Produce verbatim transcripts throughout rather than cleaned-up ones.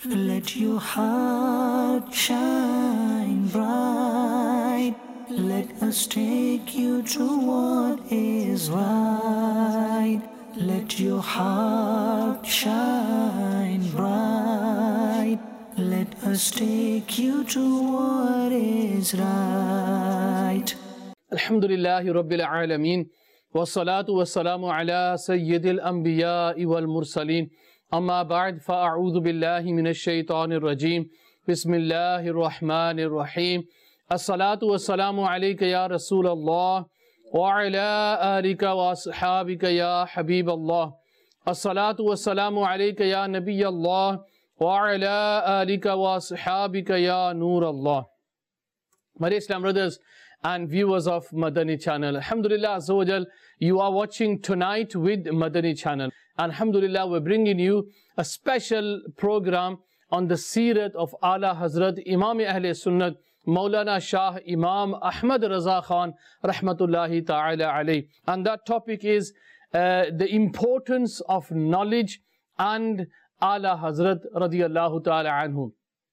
Let your heart shine bright. Let us take you to what is right. Let your heart shine bright. Let us take you to what is right. Alhamdulillahi Rabbil Alameen. Wassalatu wassalamu ala Sayyidil Anbiya'i wal Mursaleen. Amma ba'd, fa'a'udhu billahi minash shaitanir rajeem. Bismillahir Rahmanir Rahim. As-salatu wassalamu alayka ya Rasulallah wa ala alika wa ashabika ya Habiballah. As-salatu wassalamu alayka ya Nabiyallah wa ala alika wa ashabika ya Noorallah. My dear Islam brothers and viewers of Madani channel, Alhamdulillah Azza wa Jal, you are watching Tonight with Madani channel. Alhamdulillah, we're bringing you a special program on the Seerat of Ala Hazrat Imam Ahle Sunnat Maulana Shah Imam Ahmad Raza Khan Rahmatullahi Ta'ala Alayh. And that topic is uh, the importance of knowledge and Ala Hazrat Radiyallahu Ta'ala Anhu.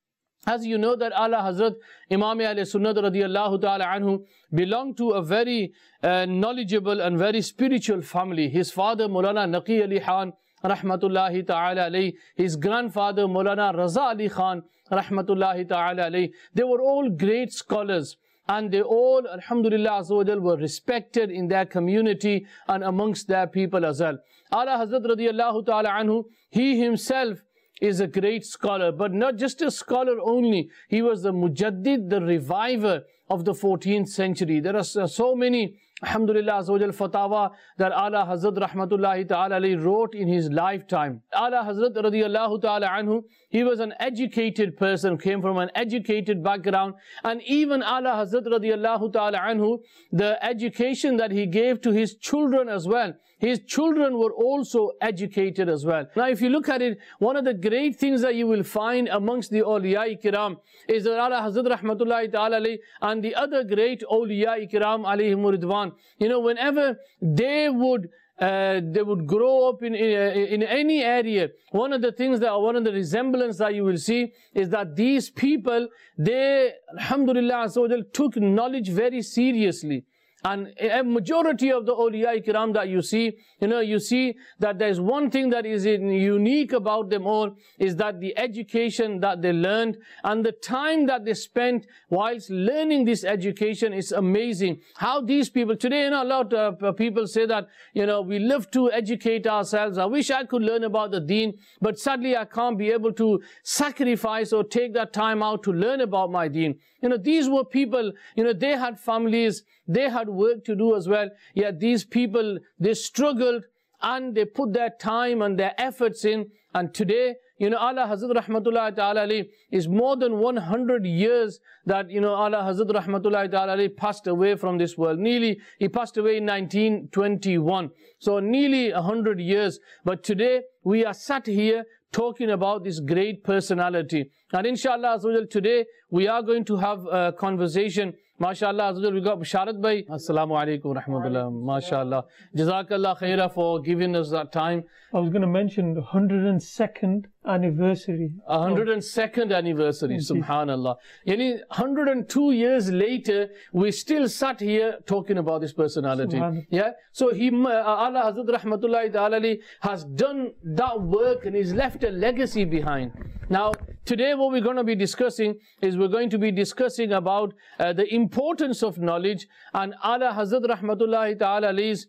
As you know that Ala Hazrat Imam Ahle Sunnat Radiyallahu Ta'ala Anhu belonged to a very uh, knowledgeable and very spiritual family. His father Maulana Naqi Ali Khan Rahmatullahi Ta'ala Alayh, his grandfather Maulana Raza Ali Khan Rahmatullahi Ta'ala Alayh, they were all great scholars. And they all, Alhamdulillah Azza wa Jal, were respected in their community and amongst their people as well. Ala Hazrat Radiyallahu Ta'ala Anhu, he himself is a great scholar, but not just a scholar only. He was the Mujaddid, the reviver of the fourteenth century. There are so many, Alhamdulillah Azza wa Jal, fatawa that Ala Hazrat Rahmatullahi Ta'ala Alayh wrote in his lifetime. Ala Hazrat Radiyallahu Ta'ala Anhu, he was an educated person, came from an educated background. And even Ala Hazrat Radiyallahu Ta'ala Anhu, the education that he gave to his children as well, his children were also educated as well. Now if you look at it, one of the great things that you will find amongst the awliya kiram is that Ala Hazrat Rahmatullahi Ta'ala Alayh and the other great awliya kiram alayhim ridwan, you know, whenever they would Uh, they would grow up in, in in any area, one of the things that, one of the resemblance that you will see is that these people, they, Alhamdulillah, took knowledge very seriously. And a majority of the awliya kiram that you see, you know, you see that there's one thing that is unique about them all, is that the education that they learned and the time that they spent whilst learning this education is amazing. How these people, today, you know, a lot of people say that, you know, we love to educate ourselves. I wish I could learn about the deen, but sadly I can't be able to sacrifice or take that time out to learn about my deen. You know, these were people, you know, they had families, they had work to do as well. Yet these people, they struggled and they put their time and their efforts in. And today, you know, Ala Hazrat Rahmatullahi Ta'ala Alayh is more than one hundred years that, you know, Ala Hazrat Rahmatullahi Ta'ala Alayh passed away from this world. Nearly, he passed away in nineteen twenty-one. So nearly one hundred years. But today, we are sat here talking about this great personality. And inshallah, today, we are going to have a conversation. MashaAllah, we got Basharat Bhai. Assalamu alaikum rahmatullah. MashaAllah. Jazakallah khaira for giving us that time. I was going to mention the one hundred second anniversary. one hundred second anniversary, subhanallah. Yani one hundred two years later, we still sat here talking about this personality. Yeah. So he, uh, Ala Hazrat Rahmatullahi Ta'ala Alayh has done that work and he's left a legacy behind. Now, today what we're going to be discussing is we're going to be discussing about uh, the importance of knowledge and Ala Hazrat Rahmatullahi Ta'ala Alayh's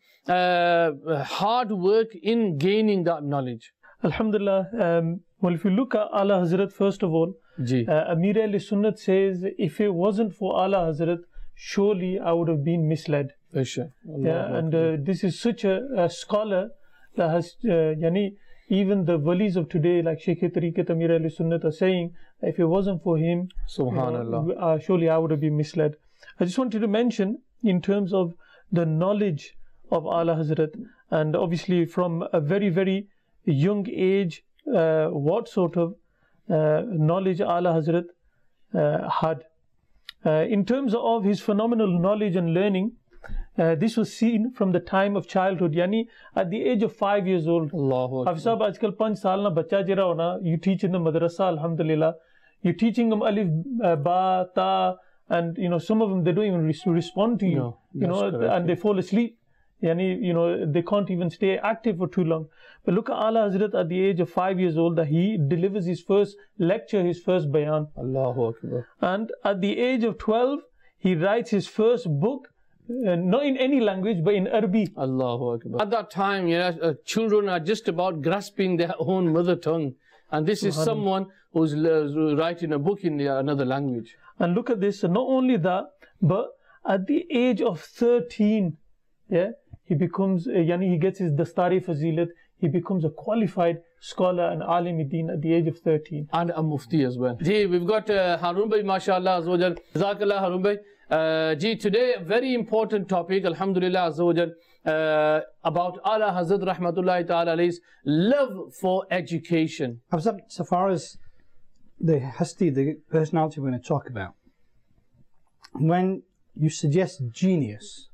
uh, hard work in gaining that knowledge. Alhamdulillah. Um, well, if you look at Ala Hazrat, first of all, uh, Amir Ahl Sunnat says, if it wasn't for Ala Hazrat, surely I would have been misled. For sure. Yeah, and uh, this is such a, a scholar that has, uh, yani, even the walis of today, like Shaykh Tariqat Amir Ahl Sunnat, are saying, if it wasn't for him, Subhanallah, you know, uh, surely I would have been misled. I just wanted to mention, in terms of the knowledge of Ala Hazrat, and obviously from a very, very young age, uh, what sort of uh, knowledge Ala Hazrat uh, had. Uh, in terms of his phenomenal knowledge and learning, Uh, this was seen from the time of childhood, yani at the age of five years old. Allahu Akbar. Hafiz sahab, aajkal five saal na bacha jira hona, you teach in the madrasa, alhamdulillah. You're teaching them alif, uh, ba, ta, and you know some of them they don't even res respond to you, no, you know, correct. and they fall asleep. Yani, you know, they can't even stay active for too long. But look at Ala Hazrat at the age of five years old, that he delivers his first lecture, his first bayan. Allahu Akbar. And at the age of twelve, he writes his first book, uh, not in any language, but in Arabic. Allahu Akbar. At that time, you know, uh, children are just about grasping their own mother tongue. And this is someone who's uh, writing a book in uh, another language. And look at this, not only that, but at the age of thirteen, yeah, he becomes, uh, yani he gets his Dastari Fazilat, he becomes a qualified scholar and alim deen at the age of thirteen. And a mufti as well. Ji, we've got uh, Harun Bhai, mashallah, azawajal. Jazakallah, Harun Bhai. Uh, Ji, today a very important topic, alhamdulillah, azawajal, uh, about Ala Hazrat Rahmatullahi Ta'ala alayhi's love for education. So far as the hasti, the personality we're going to talk about, when you suggest genius,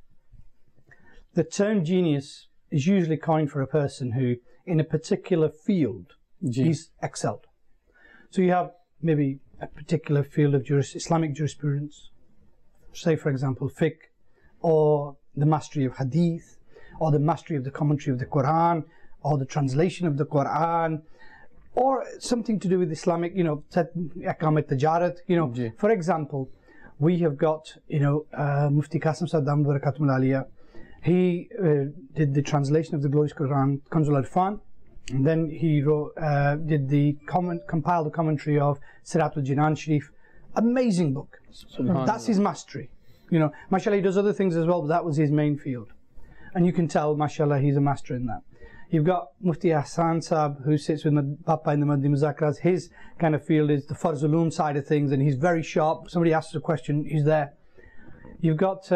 the term genius is usually coined for a person who, in a particular field, Ji. he's excelled. So you have maybe a particular field of juris, Islamic jurisprudence, say for example fiqh, or the mastery of hadith, or the mastery of the commentary of the Quran, or the translation of the Quran, or something to do with Islamic, you know, ahkam al-tijarat, you know. Ji. For example, we have got, you know, uh, Mufti Qasim Sahib Damat Barakatum Al-Aliyah. He uh, did the translation of the glorious Quran, Kanzul Irfan, and then he wrote, uh, did the comment, compiled the commentary of Siratul Jinan Sharif. Amazing book. That's his mastery. You know, mashallah, he does other things as well, but that was his main field. And you can tell, mashallah, he's a master in that. You've got Mufti Hassan Sahib, who sits with Papa in the Maddi Muzakras. His kind of field is the Farz Ulum side of things, and he's very sharp. Somebody asks a question, he's there. You've got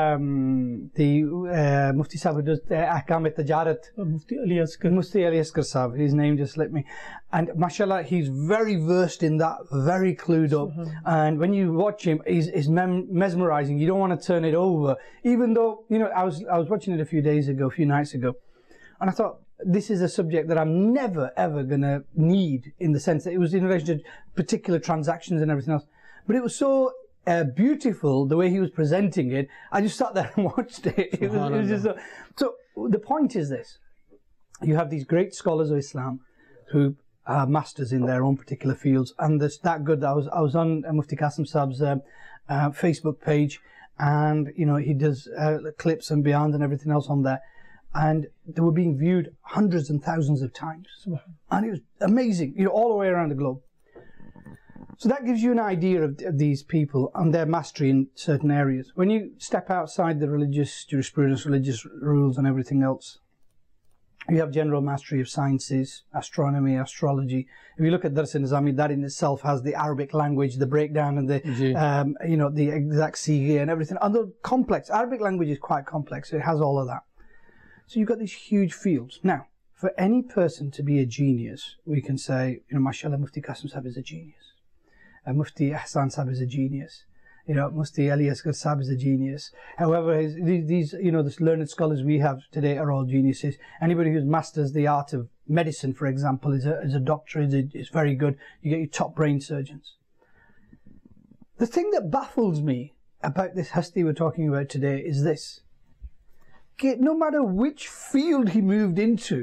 um, the uh, Mufti Sahib who does the Ahkam al-Tijarat. Mufti Ali Asghar. Mufti Ali Asghar Sahib, his name just slipped me. And mashallah, he's very versed in that, very clued up. And when you watch him, he's, he's mem mesmerizing. You don't want to turn it over. Even though, you know, I was, I was watching it a few days ago, a few nights ago, and I thought, this is a subject that I'm never, ever going to need, in the sense that it was in relation to particular transactions and everything else. But it was so Uh, beautiful the way he was presenting it. I just sat there and watched it. It was, it was just so, so the point is this: you have these great scholars of Islam who are masters in their own particular fields, and it's that good. I was I was on uh, Mufti Qasim Sahib's uh, uh, Facebook page, and you know he does uh, clips and beyond and everything else on there, and they were being viewed hundreds and thousands of times, and it was amazing. You know, all the way around the globe. So that gives you an idea of, of these people and their mastery in certain areas. When you step outside the religious jurisprudence, religious rules and everything else, you have general mastery of sciences, astronomy, astrology. If you look at Dars Nizami, that in itself has the Arabic language, the breakdown and the, um, you know, the exact sigha and everything. And the complex, Arabic language is quite complex. It has all of that. So you've got these huge fields. Now, for any person to be a genius, we can say, you know, mashallah, Mufti Qasim Sahib is a genius. Uh, Mufti Hassan Sahib is a genius. You know, Mufti Ali Asghar Sahib is a genius. However, his, these, you know, the learned scholars we have today are all geniuses. Anybody who masters the art of medicine, for example, is a, is a doctor, is, a, is very good. You get your top brain surgeons. The thing that baffles me about this hasti we're talking about today is this. Okay, no matter which field he moved into,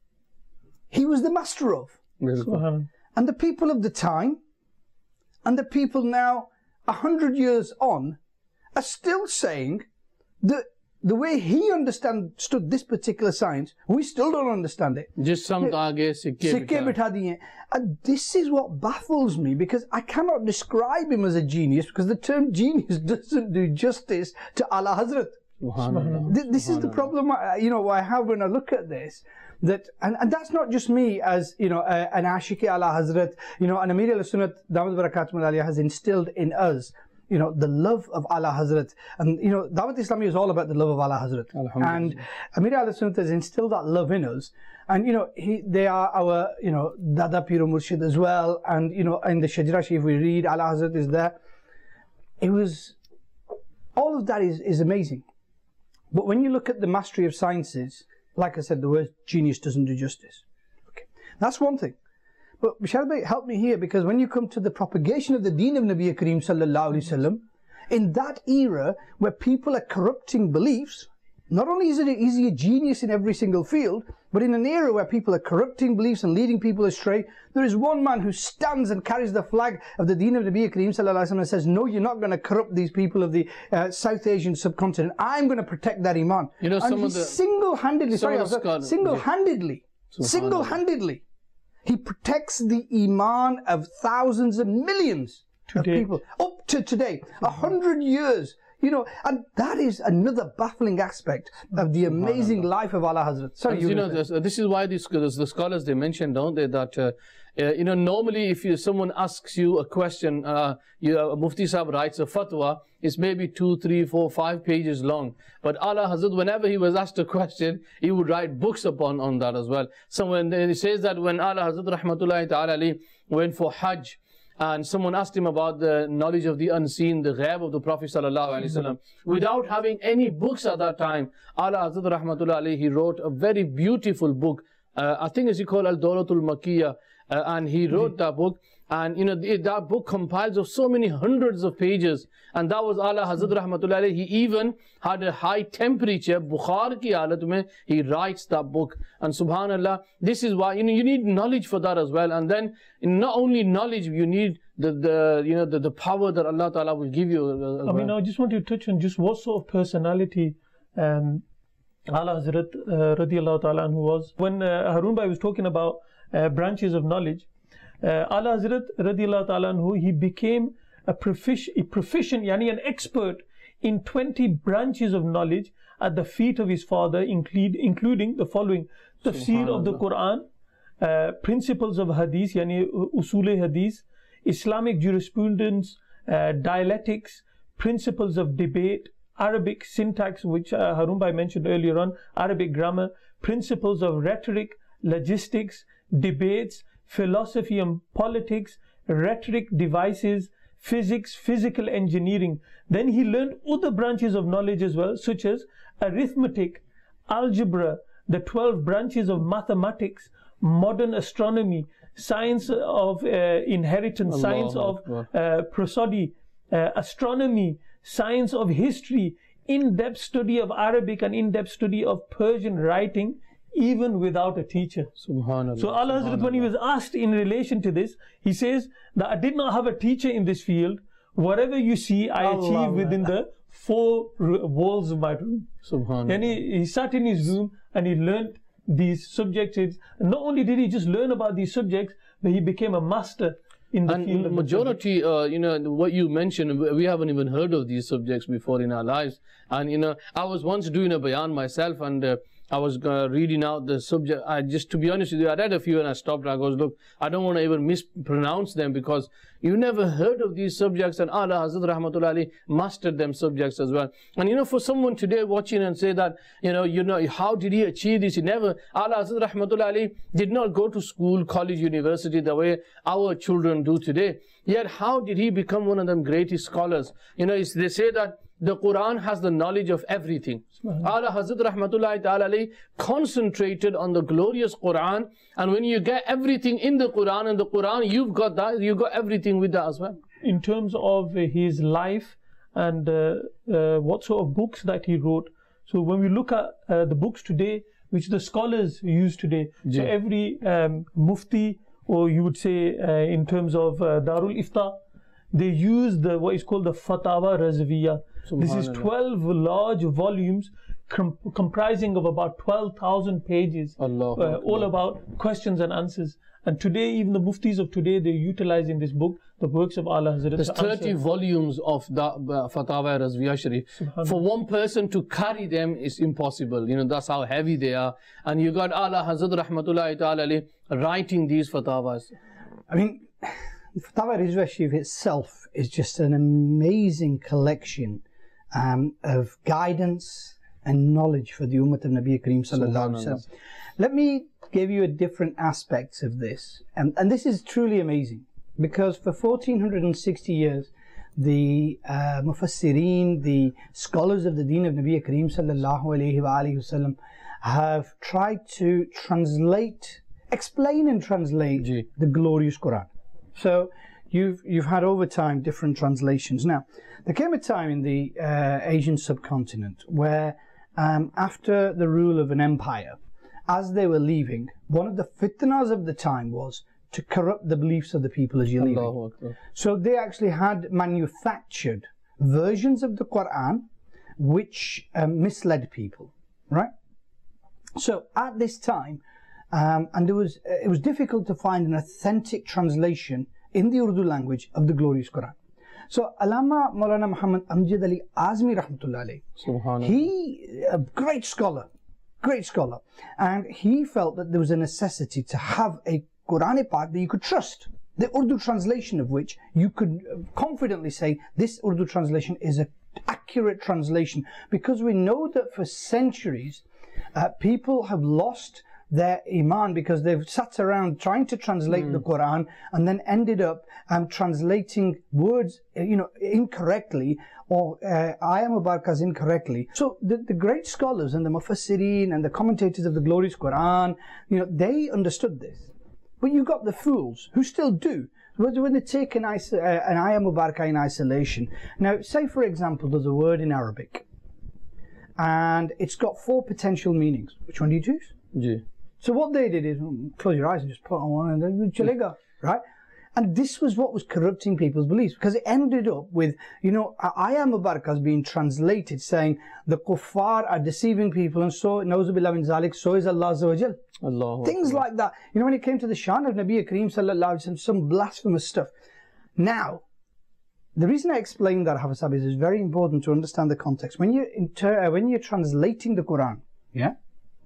he was the master of. And the people of the time, and the people now, a hundred years on, are still saying that the way he understood this particular science, we still don't understand it. Just some sikke bitha diye. And this is what baffles me, because I cannot describe him as a genius, because the term genius doesn't do justice to Ala Hazrat. This, this is the problem, I, you know, I have when I look at this. That and, and that's not just me as, you know, uh, an Ashiki Ala Hazrat, you know, and Amir al-Sunnat Damat Barakatum Al-Aliyah has instilled in us, you know, the love of Ala Hazrat. And, you know, Dawat Islami is all about the love of Ala Hazrat. And Amir al-Sunnat has instilled that love in us. And, you know, he, they are our, you know, Dada Piro Murshid as well. And, you know, in the Shajra Sharif we read, Ala Hazrat is there. It was, all of that is, is amazing. But when you look at the mastery of sciences, like I said, the word genius doesn't do justice. Okay, that's one thing. But Bashar Bhai, help me here, because when you come to the propagation of the deen of Nabi Kareem sallallahu alaihi wasallam, in that era where people are corrupting beliefs, not only is, it a, is he a genius in every single field, but in an era where people are corrupting beliefs and leading people astray, there is one man who stands and carries the flag of the deen of Nabi Kareem sallallahu alaihi wasallam and says, no, you're not going to corrupt these people of the uh, South Asian subcontinent. I'm going to protect that iman. You know, and some he of the single-handedly, sorry, single-handedly, yeah. single-handedly, he protects the iman of thousands and millions today. Of people up to today, a hundred years. You know, and that is another baffling aspect of the amazing life of Ala Hazrat. Sorry, you, you know, this, this is why these, the scholars, they mention, don't they, that, uh, uh, you know, normally if you, someone asks you a question, uh, you, uh, Mufti Sahib writes a fatwa, it's maybe two, three, four, five pages long. But Ala Hazrat, whenever he was asked a question, he would write books upon on that as well. So when he says that when Ala Hazrat Rahmatullahi Ta'ala Ali went for Hajj, and someone asked him about the knowledge of the unseen, the ghaib of the Prophet sallallahu alaihi wasallam, without having any books at that time, Ala Hazrat Rahmatullah alayhi, he wrote a very beautiful book. Uh, I think it's called Al-Dawlatul Makkiyah, uh, and he wrote that book. And you know, that book compiles of so many hundreds of pages. And that was Ala Hazrat Rahmatullah alayhi. He even had a high temperature, Bukhar ki halat mein, he writes that book. And subhanallah, this is why, you know, you need knowledge for that as well. And then, not only knowledge, you need the, the you know, the, the power that Allah Ta'ala will give you. As I mean, well. I just want to touch on just what sort of personality um, Ala Hazrat uh, radiallahu ta'ala anhu was. When uh, Harun Bhai was talking about uh, branches of knowledge, Uh, Ala Hazrat radiallahu ta'ala anhu, he became a, profic a proficient, yani an expert in twenty branches of knowledge at the feet of his father, include, including the following: tafsir of the Quran, uh, principles of hadith, yani usul-e hadith, Islamic jurisprudence, uh, dialectics, principles of debate, Arabic syntax, which uh, Harun Bhai mentioned earlier on, Arabic grammar, principles of rhetoric, logistics, debates, philosophy and politics, rhetoric devices, physics, physical engineering. Then he learned other branches of knowledge as well, such as arithmetic, algebra, the twelve branches of mathematics, modern astronomy, science of uh, inheritance, Allah science Allah of uh, prosody, uh, astronomy, science of history, in-depth study of Arabic and in-depth study of Persian writing, even without a teacher. Subhanallah. So Ala Hazrat, when he was asked in relation to this, he says that I did not have a teacher in this field. Whatever you see, I Allah achieve Allah. within the four walls of my room. Subhanallah. And he, he sat in his room and he learned these subjects. And not only did he just learn about these subjects, but he became a master in the and field of majority, uh, you know, what you mentioned, we haven't even heard of these subjects before in our lives. And you know, I was once doing a bayan myself, and uh, I was uh, reading out the subject. I just, to be honest with you, I read a few and I stopped. I goes, look, I don't want to even mispronounce them, because you never heard of these subjects, and Ala Hazrat Rahmatullah Ali mastered them subjects as well. And you know, for someone today watching and say that, you know, you know, how did he achieve this? He never, Ala Hazrat Rahmatullah Ali did not go to school, college, university the way our children do today. Yet how did he become one of them greatest scholars? You know, they say that the Quran has the knowledge of everything. Ala Hazrat Rahmatullahi Ta'ala Ali concentrated on the glorious Quran, and when you get everything in the Quran and the Quran, you've got that, you've got everything with that as well. In terms of his life and uh, uh, what sort of books that he wrote, so when we look at uh, the books today, which the scholars use today, yeah. so every um, mufti, or you would say uh, in terms of uh, Darul Ifta, they use the what is called the Fatawa Razviyah. This is twelve large volumes com comprising of about twelve thousand pages, Allah uh, all about questions and answers. And today, even the muftis of today, they're utilizing this book, the works of Ala Hazrat. There's thirty answer. volumes of the uh, Fatawa Razviyah Sharif. For one person to carry them is impossible. You know, that's how heavy they are. And you got Ala Hazrat Rahmatullahi Ta'ala writing these Fatawas. I mean, Fatawa Razviyah Sharif itself is just an amazing collection um, of guidance and knowledge for the Ummah of Nabi Kareem Sallallahu Alaihi Wasallam. Let me give you a different aspect of this. And, and this is truly amazing, because for fourteen sixty years, the uh, Mufassirin, the scholars of the Deen of Nabi Kareem sallallahu alayhi wa alihi wasallam have tried to translate, explain and translate Ji. the glorious Quran. So you've you've had over time different translations. Now, there came a time in the uh, Asian subcontinent where um, after the rule of an empire, as they were leaving, one of the fitnas of the time was to corrupt the beliefs of the people as you're leaving. Allahu Akbar. So they actually had manufactured versions of the Quran which um, misled people, right? So at this time, um, and there was it was difficult to find an authentic translation in the Urdu language of the glorious Quran. So Allama Maulana Muhammad Amjad Ali Azmi Rahmatullah Alayh, Subhanallah. he, a great scholar, great scholar, and he felt that there was a necessity to have a Quranic part that you could trust, the Urdu translation of which you could confidently say this Urdu translation is an accurate translation, because we know that for centuries uh, people have lost their iman because they've sat around trying to translate mm. the Quran and then ended up um, translating words, you know, incorrectly, or uh, ayah mubarakas incorrectly. So the, the great scholars and the mufassirin and the commentators of the glorious Quran, you know, they understood this. But you got the fools who still do. When they take an, uh, an ayah mubarakah in isolation. Now, say for example, there's a word in Arabic and it's got four potential meanings. Which one do you choose? Yeah. So what they did is close your eyes and just put on one and then chalega, right? And this was what was corrupting people's beliefs, because it ended up with, you know, ayah mubarakahs being translated saying the kuffar are deceiving people, and so nauzubillah min zalik, so is Allah Azza wa Jal. Allah. Things like that. You know, when it came to the shan of Nabi Kareem sallallahu alaihi wasallam, some blasphemous stuff. Now, the reason I explain that, Hafiz Sahib, is it's very important to understand the context. When you're inter- when you're translating the Quran, yeah,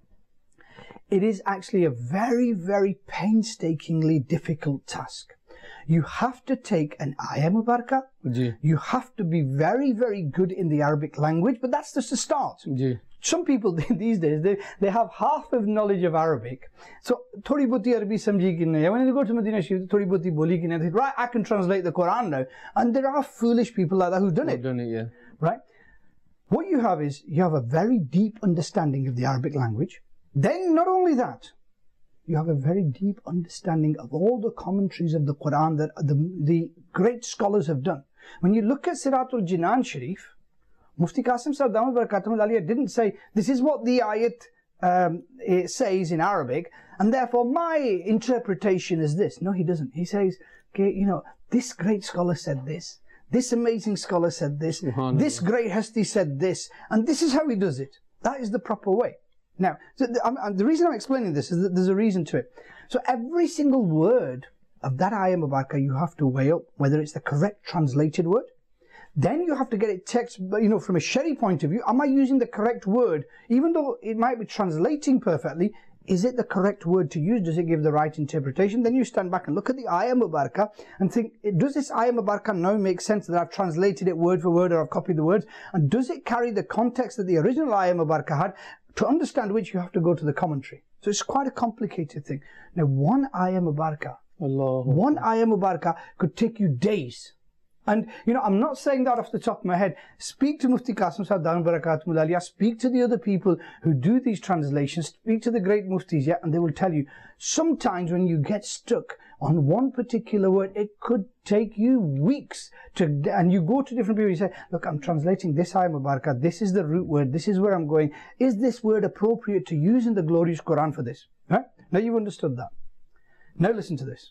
it is actually a very, very painstakingly difficult task. You have to take an ayah mubarakah. Ji. You have to be very, very good in the Arabic language, but that's just a start. Ji. Some people these days, they, they have half of knowledge of Arabic. So, thodi boti Arabi samjhi ki nahi. When they go to Medina Sharif, thodi boti boli ki nahi. They think, right, I can translate the Quran now. And there are foolish people like that who've done I've it. done it, yeah. Right? What you have is, you have a very deep understanding of the Arabic language. Then, not only that, you have a very deep understanding of all the commentaries of the Quran that the, the great scholars have done. When you look at Siratul Jinan Sharif, Mufti Qasim Sahib Damat Barakatuhum Aliyah didn't say, this is what the ayat um, it says in Arabic, and therefore my interpretation is this. No, he doesn't. He says, okay, you know, this great scholar said this, this amazing scholar said this, this great Hasti said this, and this is how he does it. That is the proper way. Now, so the, um, the reason I'm explaining this is that there's a reason to it. So every single word of that ayah mubarakah, you have to weigh up whether it's the correct translated word. Then you have to get it text, you know, from a Shari point of view. Am I using the correct word? Even though it might be translating perfectly, is it the correct word to use? Does it give the right interpretation? Then you stand back and look at the ayah mubarakah and think, does this ayah mubarakah now make sense that I've translated it word for word, or I've copied the words? And does it carry the context that the original ayah mubarakah had? To understand which, you have to go to the commentary. So it's quite a complicated thing. Now, one ayah mubarakah, Allah. one ayah mubarakah could take you days. And, you know, I'm not saying that off the top of my head. Speak to Mufti Qasim Sahib Damat Barakatuhum Aliyah, speak to the other people who do these translations, speak to the great muftis, yeah, and they will tell you, sometimes when you get stuck on one particular word, it could take you weeks to, and you go to different people, you say, look, I'm translating this ayah mubarakah, this is the root word, this is where I'm going. Is this word appropriate to use in the glorious Quran for this? Right? Now you've understood that. Now listen to this.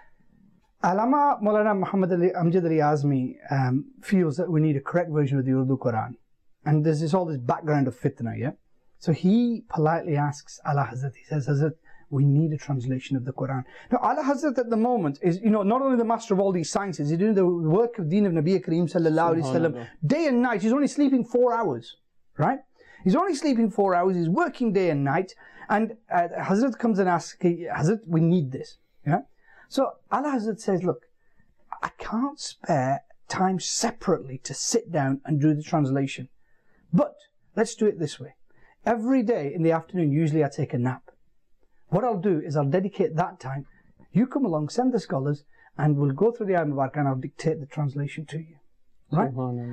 Allama Maulana Muhammad Ali, Amjad Ali Azmi um, feels that we need a correct version of the Urdu Quran. And there's this, all this background of fitna, yeah? So he politely asks Allah Hazrat, he says, Hazrat, we need a translation of the Quran. Now, Allah Hazrat at the moment is, you know, not only the master of all these sciences, he's doing the work of Deen of Nabi Kareem sallallahu alayhi wasallam day and night. He's only sleeping four hours, right? He's only sleeping four hours, he's working day and night. And uh, Hazrat comes and asks, Hazrat, we need this, yeah? So Allah Hazrat says, look, I can't spare time separately to sit down and do the translation. But let's do it this way. Every day in the afternoon, usually I take a nap. What I'll do is I'll dedicate that time. You come along, send the scholars, and we'll go through the ayah mubarakah and I'll dictate the translation to you. right?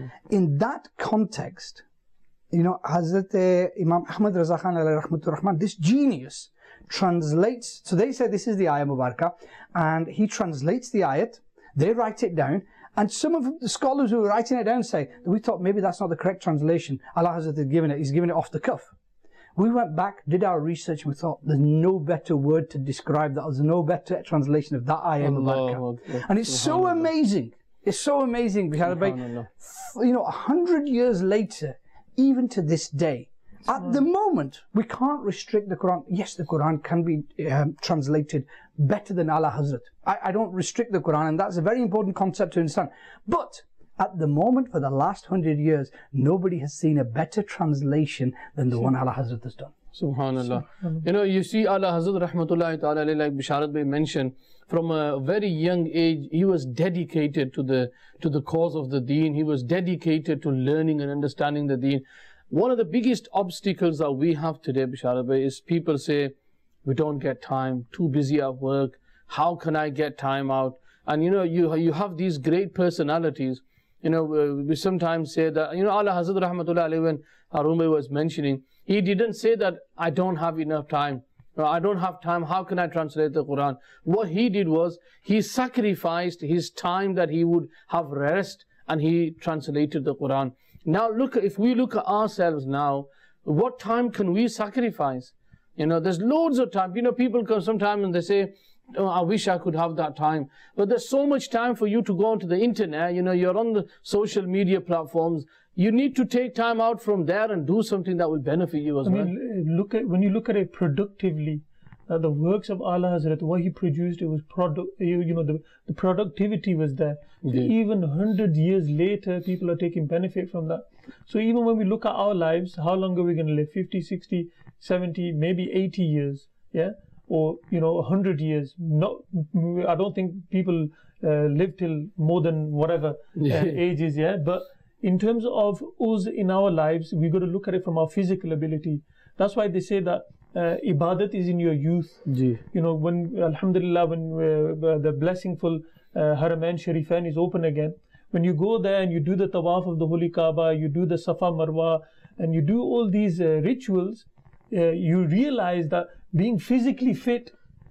In that context, you know, Hazrat Imam Ahmad Raza Khan alayhi rahmatur rahman, this genius translates, so they say this is the ayah Mubarakah, and he translates the ayat, they write it down, and some of the scholars who are writing it down say, we thought maybe that's not the correct translation. Allah Hazrat has given it, he's given it off the cuff. We went back, did our research, and we thought there's no better word to describe that, there's no better translation of that ayah Mubarakah. And it's so amazing, it's so amazing, you know, a hundred years later, even to this day, at the moment, we can't restrict the Quran. Yes, the Quran can be um, translated better than Allah Hazrat. I, I don't restrict the Quran, and that's a very important concept to understand. But at the moment, for the last hundred years, nobody has seen a better translation than the one Allah Hazrat has done. Subhanallah. You know, you see Allah Hazrat Rahmatullahi Ta'ala, like Bisharat Bhai mentioned, from a very young age, he was dedicated to the, to the cause of the deen. He was dedicated to learning and understanding the deen. One of the biggest obstacles that we have today, Bisharat Bhai, is people say, we don't get time, too busy at work, how can I get time out? And you know, you, you have these great personalities. You know, we sometimes say that, you know, Allah Hazrat Rahmatullahi Alayhi, when Harun Bhai was mentioning, he didn't say that I don't have enough time. I don't have time, how can I translate the Quran? What he did was, he sacrificed his time that he would have rest, and he translated the Quran. Now look, if we look at ourselves now, what time can we sacrifice? You know, there's loads of time. You know, people come sometimes and they say, oh, I wish I could have that time. But there's so much time for you to go onto the internet. You know, you're on the social media platforms. You need to take time out from there and do something that will benefit you as I well. mean, look at, when you look at it productively, uh, the works of Allah Hazrat, what he produced, it was product, you, you know, the, the productivity was there. So even one hundred years later, people are taking benefit from that. So even when we look at our lives, how long are we going to live? fifty, sixty, seventy, maybe eighty years, yeah? Or, you know, one hundred years. Not, I don't think people uh, live till more than whatever uh, ages, yeah? But in terms of us in our lives, we've got to look at it from our physical ability. That's why they say that uh, ibadat is in your youth. Ji. You know, when, alhamdulillah, when uh, the blessingful uh, Haramain Sharifain is open again, when you go there and you do the tawaf of the Holy Kaaba, you do the Safa Marwa, and you do all these uh, rituals, uh, you realize that being physically fit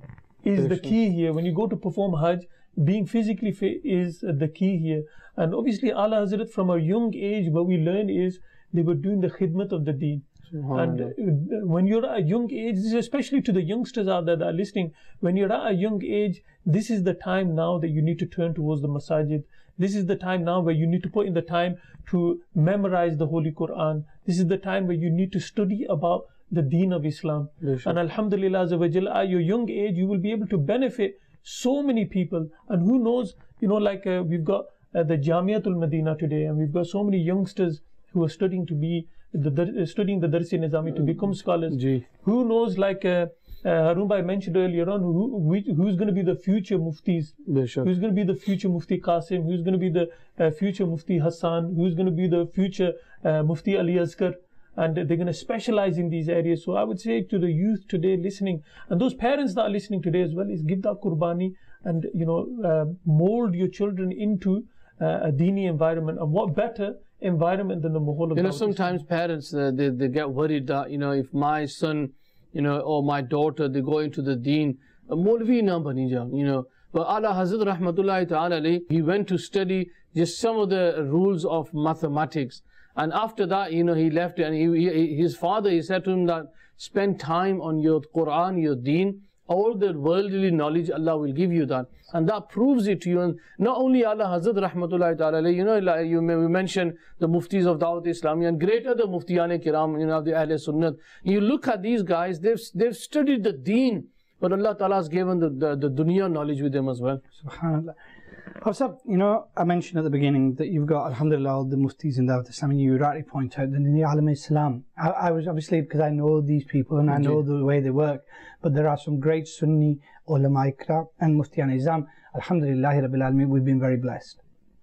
is the key here. When you go to perform Hajj, being physically fit is the key here. And obviously Allah Hazrat, from a young age, what we learn is they were doing the khidmat of the deen. And when you're at a young age, this is especially to the youngsters out there that are listening, when you're at a young age, this is the time now that you need to turn towards the masajid. This is the time now where you need to put in the time to memorize the Holy Quran. This is the time where you need to study about the deen of Islam. Yes, and alhamdulillah, at your young age, you will be able to benefit so many people. And who knows, you know, like uh, we've got uh, the Jamiatul Medina today, and we've got so many youngsters who are studying to be the, uh, studying the Dars-e-Nizami to become scholars. Gee. Who knows, like uh, uh, Harun Bhai mentioned earlier on, who, who, who's going to be the future muftis? Sure. Who's going to be the future Mufti Qasim? Who's going to be the uh, future Mufti Hassan? Who's going to be the future uh, Mufti Ali Azkar? And they're going to specialize in these areas. So I would say to the youth today listening, and those parents that are listening today as well, is give that qurbani and, you know, uh, mold your children into uh, a dini environment. And what better environment than the mahal of, you know, sometimes parents, uh, they, they get worried that, you know, if my son, you know, or my daughter, they go into the deen, Maulvi na bani jao, you know. But Allah Hazrat Rahmatullahi Ta'ala alayhi, he went to study just some of the rules of mathematics. And after that, you know, he left, and he, he, his father, he said to him that, spend time on your Quran, your deen, all the worldly knowledge, Allah will give you that. And that proves it to you. And not only Allah Hazrat Rahmatullahi Ta'ala, you know, like you we mentioned the muftis of Dawat Islami, and greater the muftiyane kiram, you know, the Ahl Sunnat. You look at these guys, they've, they've studied the deen, but Allah Ta'ala has given the, the, the dunya knowledge with them as well. SubhanAllah. Hafsab, you know, I mentioned at the beginning that you've got, alhamdulillah, all the muftis in Dawat Islam, and you rightly point out that in the Alam Islam, I, I was obviously, because I know these people and I know the way they work, but there are some great Sunni ulama ikram and muftiyan Nizam. Alhamdulillah Rabbil Alameen, we've been very blessed.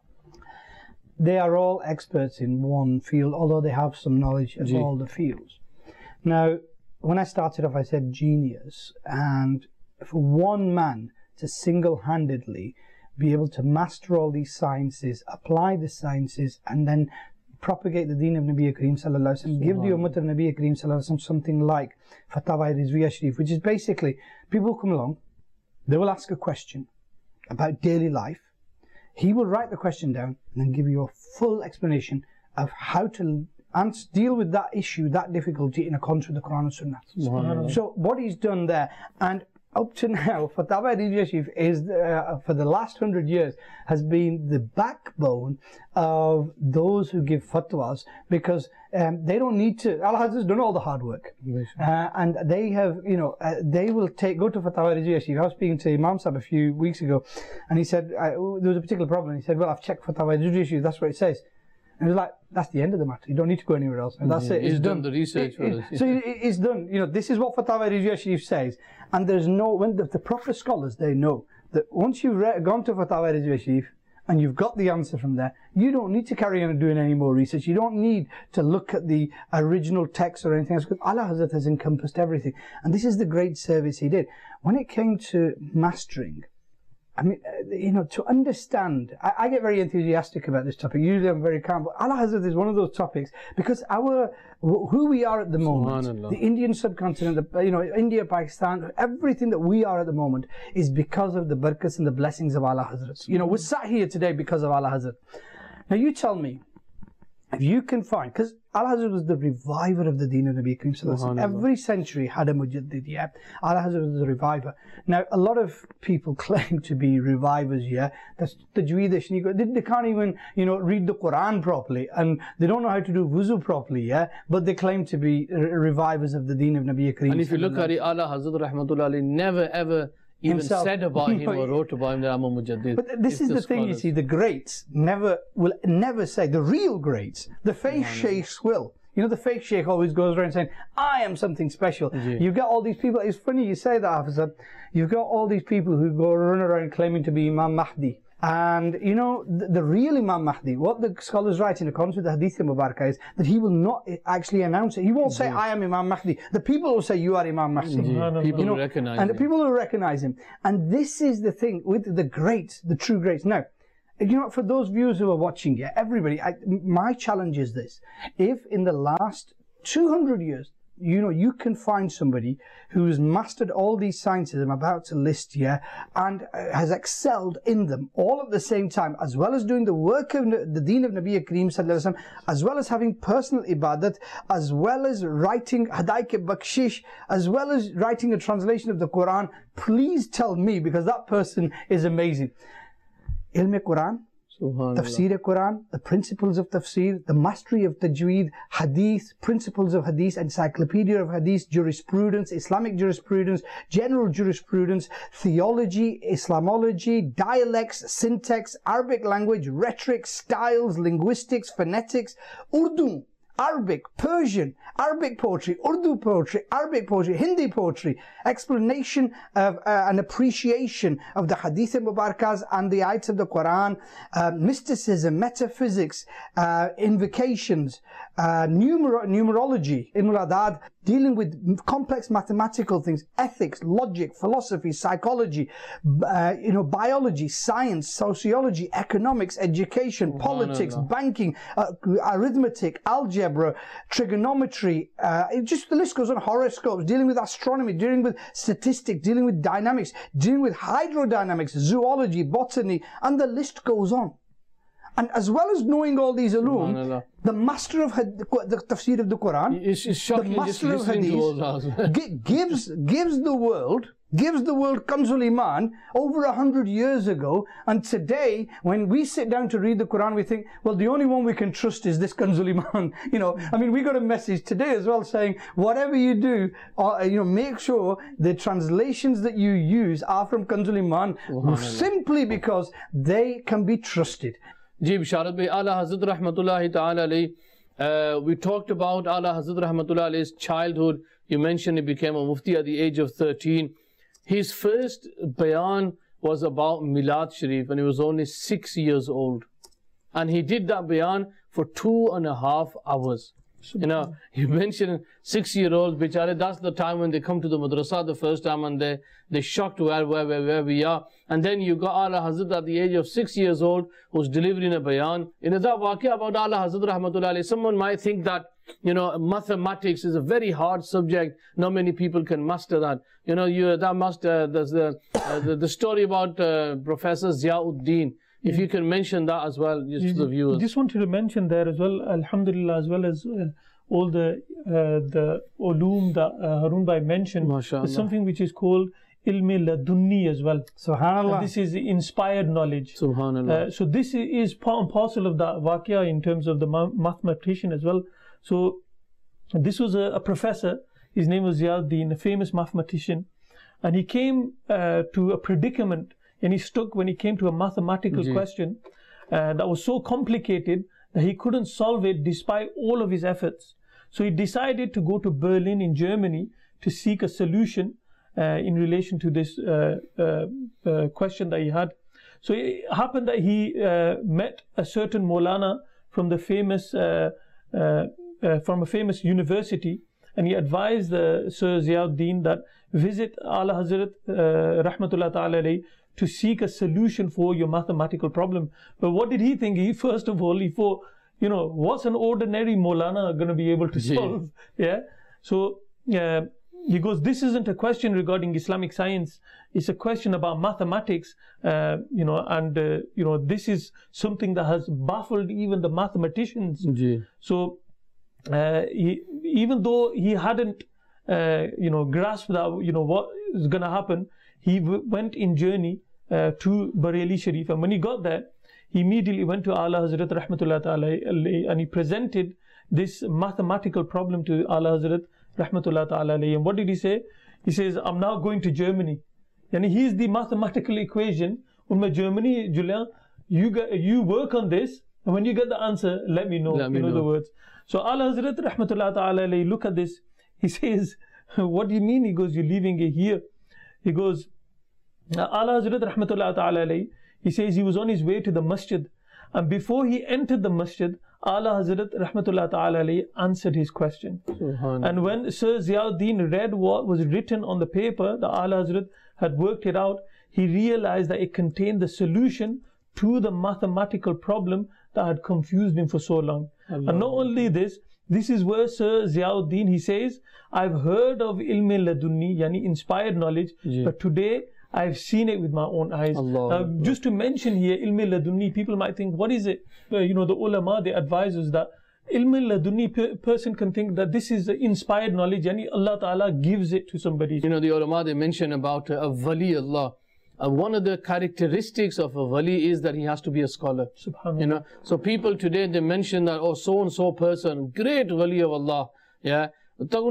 They are all experts in one field, although they have some knowledge of Gee. all the fields. Now, when I started off, I said genius, and for one man to single-handedly be able to master all these sciences, apply the sciences, and then propagate the deen of Nabi Kareem sallallahu alaihi wasallam, give the ummah of Nabi Kareem sallallahu alaihi wasallam something like Fatawa Rizviya Sharif, which is basically, people come along, they will ask a question about daily life, he will write the question down and then give you a full explanation of how to answer, deal with that issue, that difficulty in accordance with the Quran and Sunnah. Subhanallah. So what he's done there, and up to now, Fatawa Rizviya Sharif is, uh, for the last hundred years, has been the backbone of those who give fatwas, because um, they don't need to, Allah has done all the hard work. Uh, and they have, you know, uh, they will take, go to Fatawa Rizviya Sharif. I was speaking to Imam Sahib a few weeks ago, and he said, uh, there was a particular problem. He said, well, I've checked Fatawa Rizviya Sharif, that's what it says. And it was like, that's the end of the matter. You don't need to go anywhere else. And that's yeah, it. It's he's done. done the research it, for it, us. So it, it's done. You know, this is what Fatawa Rizviya Sharif says. And there's no, when the, the proper scholars, they know that once you've re- gone to Fatawa Rizviya Sharif and you've got the answer from there, you don't need to carry on doing any more research. You don't need to look at the original text or anything else, because Allah Hazrat has encompassed everything. And this is the great service he did. When it came to mastering, I mean, uh, you know, to understand, I, I get very enthusiastic about this topic. Usually I'm very calm, but Allah Hazrat is one of those topics, because our, who we are at the moment, the Indian subcontinent, the, you know, India, Pakistan, everything that we are at the moment is because of the barakahs and the blessings of Allah Hazrat. You know, we're sat here today because of Allah Hazrat. Now you tell me, if you can find, because Allah Hazrat was the reviver of the deen of Nabi Kareem sallallahu alaihi wasallam. Every century had a mujaddid, yeah. Allah Hazrat was the reviver. Now, a lot of people claim to be revivers, yeah. That's the Tajweed, they, they can't even, you know, read the Quran properly, and they don't know how to do wuzu properly, yeah. But they claim to be revivers of the deen of Nabi Kareem. And if you look at it, Allah Hazrat Rahmatullah alayhi never ever even Himself. said about him or wrote about him that I'm a mujaddid. But this It's is the, the thing, you scholars. see, the greats never will never say, the real greats, the fake sheikhs will. You know, the fake sheikh always goes around saying, I am something special. Yeah. You've got all these people, it's funny you say that, Hafizah. You've got all these people who go run around claiming to be Imam Mahdi. And, you know, the, the real Imam Mahdi, what the scholars write in accordance with the Hadith Mubarakah is that he will not actually announce it. He won't say, I am Imam Mahdi. The people will say, you are Imam Mahdi. Yeah. People You know, recognize and him. the people will recognize him. And this is the thing with the greats, the true greats. Now, you know, for those viewers who are watching, yeah, everybody, I, my challenge is this. If in the last two hundred years, you know, you can find somebody who's mastered all these sciences I'm about to list here, and has excelled in them all at the same time, as well as doing the work of the deen of Nabi Kareem sallallahu alaihi wasallam, as well as having personal ibadat, as well as writing Hadaik Bakshish, as well as writing a translation of the Quran, please tell me, because that person is amazing. Ilm Quran, Tafsir Quran, the principles of Tafsir, the mastery of Tajweed, Hadith, principles of Hadith, encyclopedia of Hadith, jurisprudence, Islamic jurisprudence, general jurisprudence, theology, Islamology, dialects, syntax, Arabic language, rhetoric, styles, linguistics, phonetics, Urdu, Arabic, Persian, Arabic poetry, Urdu poetry, Arabic poetry, Hindi poetry, explanation of uh, and appreciation of the Hadith Mubarakas and the ayats of the Quran, uh, mysticism, metaphysics, uh, invocations, uh, numer numerology, Ilmul Adad, dealing with complex mathematical things, ethics, logic, philosophy, psychology, uh, you know, biology, science, sociology, economics, education, politics, banking, uh, arithmetic, algebra, trigonometry, uh, it just the list goes on, horoscopes, dealing with astronomy, dealing with statistics, dealing with dynamics, dealing with hydrodynamics, zoology, botany, and the list goes on. And as well as knowing all these ulum, the master of had, the tafsir of the Quran, it's, it's shocking the master just of listening to all hadith, that. gi- gives gives the world gives the world Kanzul Iman over a hundred years ago. And today, when we sit down to read the Quran, we think, well, the only one we can trust is this Kanzul Iman. You know, I mean, we got a message today as well saying, whatever you do, uh, you know, make sure the translations that you use are from Kanzul Iman, simply because they can be trusted. Ji Bisharat bhai, Ala Hazrat Rahmatullahi Ta'ala alayhi, uh, we talked about Ala Hazrat Rahmatullahi alayhi's childhood. You mentioned he became a mufti at the age of thirteen. His first bayan was about Milad Sharif and he was only six years old. And he did that bayan for two and a half hours. You know, you mentioned six-year-olds, bichare, that's the time when they come to the madrasa the first time and they, they're shocked where, where, where, where we are. And then you got Ala Hazrat at the age of six years old who's delivering a bayan. In that waqia about Ala Hazrat Rahmatullah alayhi, someone might think that, you know, mathematics is a very hard subject. Not many people can master that. You know, you that must, uh, there's the, uh, the, the story about uh, Professor Ziauddin. If you can mention that as well, just to the viewers. Just wanted to mention there as well, Alhamdulillah, as well as uh, all the uh, the ulum that uh, Harun Bhai mentioned. MashaAllah. There's something which is called ilmi ladunni as well. Subhanallah. And this is inspired knowledge. Subhanallah. Uh, so this is part and parcel of that waqia in terms of the ma mathematician as well. So this was a, a professor. His name was Ziauddin, a famous mathematician, and he came uh, to a predicament. And he stuck when he came to a mathematical Jee. question uh, that was so complicated that he couldn't solve it despite all of his efforts. So he decided to go to Berlin in Germany to seek a solution uh, in relation to this uh, uh, uh, question that he had. So it happened that he uh, met a certain Maulana from the famous uh, uh, uh, from a famous university, and he advised uh, Sir Ziauddin that visit Ala Hazrat uh, Rahmatullah Ta'ala alayhi to seek a solution for your mathematical problem. But what did he think? He first of all, he thought, you know, what's an ordinary Maulana going to be able to solve? Yeah. yeah? So uh, he goes, this isn't a question regarding Islamic science. It's a question about mathematics. Uh, you know, and uh, you know, this is something that has baffled even the mathematicians. Jee. So uh, he, even though he hadn't, uh, you know, grasped that, you know, what is going to happen, he w went in journey uh, to Bareilly Sharif, and when he got there, he immediately went to Ala Hazrat Rahmatullah Ta'ala and he presented this mathematical problem to Ala Hazrat Rahmatullah Ta'ala. And what did he say? He says, I'm now going to Germany. And here's the mathematical equation. Unme Germany, Julian, you, get, you work on this, and when you get the answer, let me know. Let me you know, know the words. So Ala Hazrat Rahmatullah Ta'ala, look at this. He says, what do you mean? He goes, you're leaving it here. He goes, Ala Hazrat Rahmatullah Ta'ala alayhi, he says he was on his way to the masjid, and before he entered the masjid, Ala Hazrat Rahmatullah Ta'ala alayhi answered his question. And when Sir Ziauddin read what was written on the paper, the Ala Hazrat had worked it out, he realized that it contained the solution to the mathematical problem that had confused him for so long. Allah. And not only this, this is where Sir Ziauddin, he says, I've heard of ilm ladunni, yani inspired knowledge, yeah. but today I've seen it with my own eyes. Now, just to mention here, ilm ladunni, people might think, what is it? Uh, you know, the ulama, the advisors, that ilm ladunni, per person can think that this is inspired knowledge, yani Allah Ta'ala gives it to somebody. You know, the ulama, they mention about uh, a wali Allah. Uh, one of the characteristics of a wali is that he has to be a scholar. Subhanallah. You know, so people today, they mention that, oh, so and so person, great wali of Allah. Yeah. But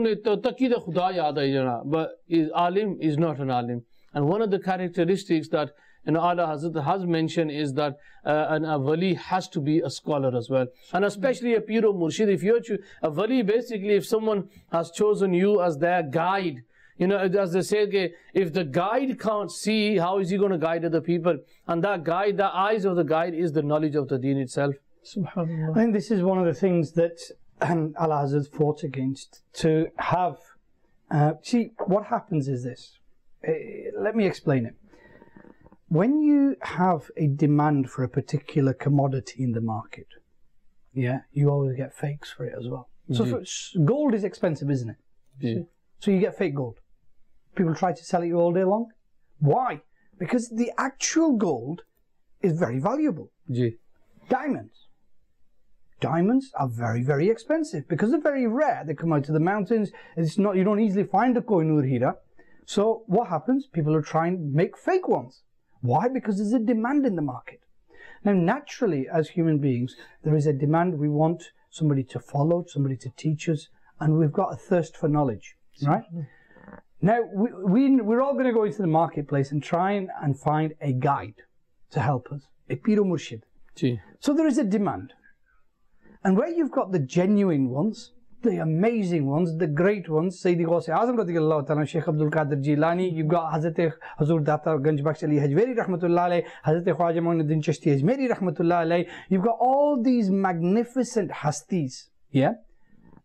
is alim is not an alim. And one of the characteristics that, you know, Ala Hazrat has mentioned is that uh, an, a wali has to be a scholar as well. And especially a piro murshid. If you're a wali, basically, if someone has chosen you as their guide, you know, as they say, if the guide can't see, how is he going to guide other people? And that guide, the eyes of the guide is the knowledge of the deen itself. Subhanallah. I think this is one of the things that um, Ala Hazrat fought against, to have. Uh, see, what happens is this. Uh, let me explain it. When you have a demand for a particular commodity in the market, yeah, you always get fakes for it as well. So for, gold is expensive, isn't it? Yeah. So you get fake gold. People try to sell it you all day long. Why? Because the actual gold is very valuable. Yeah. Diamonds. Diamonds are very, very expensive because they're very rare. They come out of the mountains. It's not, you don't easily find a Kohinoor Hira. So what happens? People are trying to make fake ones. Why? Because there's a demand in the market. Now, naturally, as human beings, there is a demand. We want somebody to follow, somebody to teach us, and we've got a thirst for knowledge, right? Now, we, we, we're all going to go into the marketplace and try and, and find a guide to help us, a Piro Murshid. So there is a demand. And where you've got the genuine ones, the amazing ones, the great ones, Sayyidi Ghaus Azam radiyallahu ta'ala, Shaykh Abdul Qadir Jilani, you've got Hazrat Hazur Data Ganj Bakhsh Ali Hajweri rahmatullah alayh, Hazrat Khwaja Muinuddin Chishti Ajmeri rahmatullah alayh. You've got all these magnificent hastis, yeah?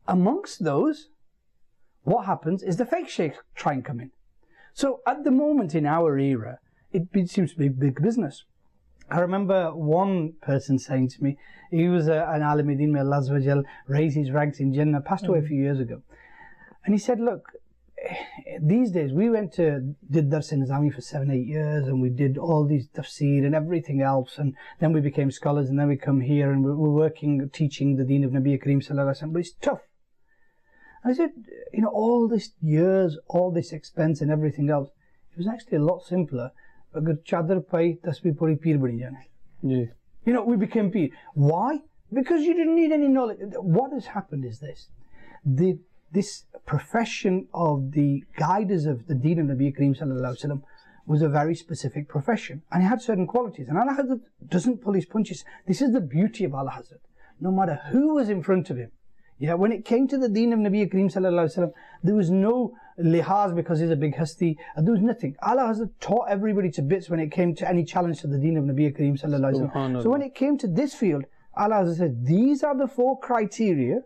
amongst those, what happens is the fake sheikhs try and come in. So at the moment in our era, it seems to be big business. I remember one person saying to me, he was a, an Alim-e-Din, may Allah Azza wa Jal raise his ranks in Jannah, passed away a few years ago. And he said, look, these days we went to, did Dars Nizami for seven, eight years, and we did all these tafsir and everything else, and then we became scholars, and then we come here and we're, we're working, teaching the deen of Nabi Kareem Sallallahu Alaihi Wasallam, but it's tough. I said, you know, all these years, all this expense and everything else, it was actually a lot simpler. Agar chadar pai, tasbih puri, peer bani jane. Yeah. You know, we became peer. Why? Because you didn't need any knowledge. What has happened is this. The, this profession of the guiders of the deen of Nabi Kareem Sallallahu Alaihi Wasallam was a very specific profession. And it had certain qualities. And Allah Hazrat doesn't pull his punches. This is the beauty of Allah Hazrat. No matter who was in front of him, yeah, when it came to the deen of Nabi Kareem Sallallahu Alaihi Wasallam, there was no lihaz because he's a big hasti. There was nothing. Allah has taught everybody to bits when it came to any challenge to the deen of Nabi Kareem Sallallahu Alaihi Wasallam. So when it came to this field, Allah has said, these are the four criteria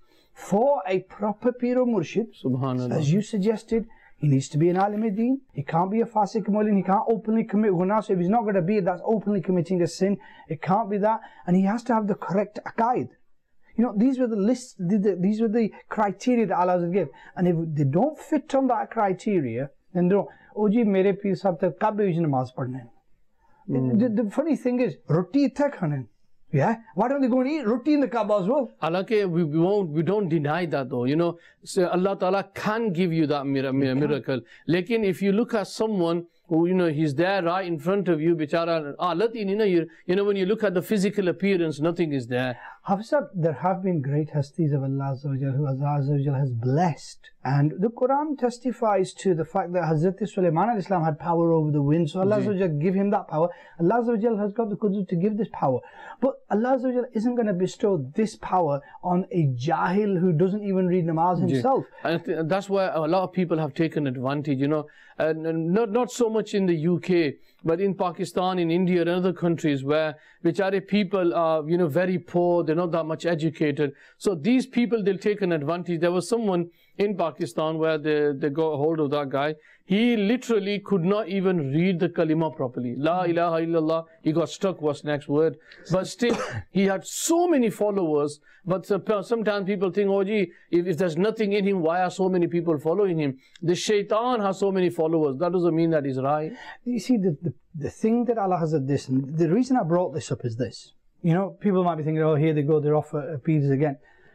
for a proper Pir or Murshid. As you suggested, he needs to be an Alim-e-Din. He can't be a Fasik Mulin. He can't openly commit ghunaah. So if he's not going to be, that's openly committing a sin. It can't be that. And he has to have the correct aqaid. You know, these were the lists, these were the criteria that Allah gave. And if they don't fit on that criteria, then they don't. Oh ji, mere peer sahab tak kab is namaz padhne. The funny thing is, roti ithe khane. Yeah, why don't they go and eat roti in the Kaaba as well? Allah, we, we won't, we don't deny that though. You know, so Allah Ta'ala can give you that miracle. Lekin if you look at someone who, you know, he's there right in front of you, bichara, ah, you know, you, you know, when you look at the physical appearance, nothing is there. Hafsab, there have been great hastis of Allah Azza wa Jal, who Allah Azza wa Jal has blessed. And the Quran testifies to the fact that Hazrat Sulaiman alayhi salam had power over the wind. So Allah Azza wa Jal give him that power. Allah Azza wa Jal has got the Qudus to give this power. But Allah Azza wa Jal isn't going to bestow this power on a jahil who doesn't even read namaz himself. Yeah. And that's why a lot of people have taken advantage, you know. And not, not so much in the U K, but in Pakistan, in India and other countries where bichare people are, you know, very poor, they're not that much educated. So these people, they'll take an advantage. There was someone in Pakistan where they, they got hold of that guy. He literally could not even read the kalima properly. La ilaha illallah. He got stuck, what's next word? But still, he had so many followers. But sometimes people think, oh gee, if, if there's nothing in him, why are so many people following him? The shaitan has so many followers. That doesn't mean that he's right. You see, the, the, the thing that Allah has at this, and the reason I brought this up is this. You know, people might be thinking, oh, here they go, they're off at Peter's again.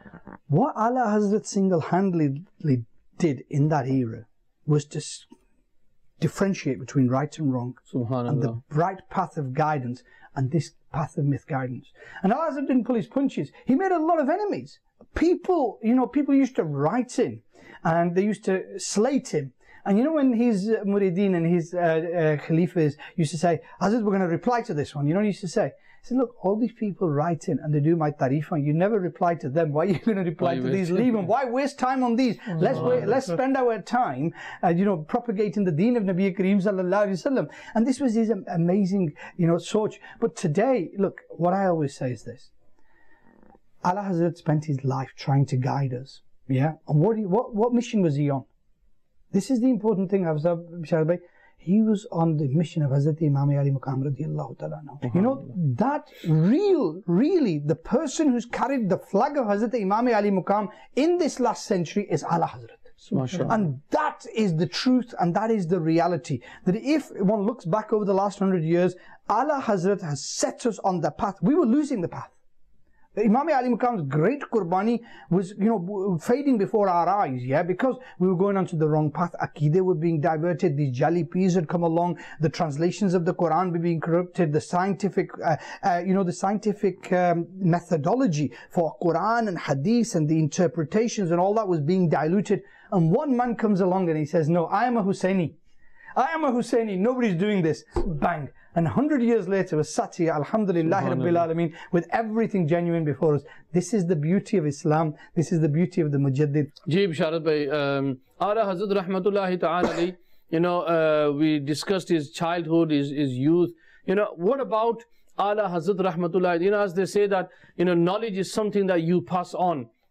What Allah Hazrat single-handedly did in that era was to differentiate between right and wrong, and the right path of guidance and this path of misguidance. And Allah Hazrat didn't pull his punches. He made a lot of enemies. People, you know, people used to write him and they used to slate him. And you know when his uh, murideen and his uh, uh, khalifas used to say, Hazrat, we're going to reply to this one. You know what he used to say? He said, look, all these people write in and they do my tarif on. You never reply to them. Why are you going to reply to these? Leave them. Why waste time on these? Let's wait, let's spend our time, uh, you know, propagating the deen of Nabi Kareem Sallallahu Alaihi Wasallam. And this was his amazing, you know, soch. But today, look, what I always say is this. Allah Hazrat spent his life trying to guide us. Yeah? And what, he, what, what mission was he on? This is the important thing, Bishar Bhai. He was on the mission of Hazrat Imam Ali Muqam radiyallahu ta'ala anhu. You know, that real, really, the person who's carried the flag of Hazrat Imam Ali Muqam in this last century is Allah Hazrat. And that is the truth and that is the reality. That if one looks back over the last hundred years, Allah Hazrat has set us on the path. We were losing the path. Imam Ali Muqam's great qurbani was, you know, fading before our eyes, yeah, because we were going onto the wrong path. Aqeedah were being diverted, these jali peas had come along, the translations of the Quran were being corrupted, the scientific, uh, uh, you know, the scientific um, methodology for Quran and Hadith and the interpretations and all that was being diluted. And one man comes along and he says, no, I am a Husseini. I am a Husseini, nobody's doing this. Bang. And a hundred years later, was sat here, alhamdulillah, Rabbil Alameen, with everything genuine before us. This is the beauty of Islam. This is the beauty of the Mujaddid. Ji, Bisharat Bhai, um, Ala Hazrat Rahmatullahi Ta'ala, you know, uh, we discussed his childhood, his, his youth. You know, what about Ala Hazrat Rahmatullahi? You know, as they say that, you know, knowledge is something that you pass on.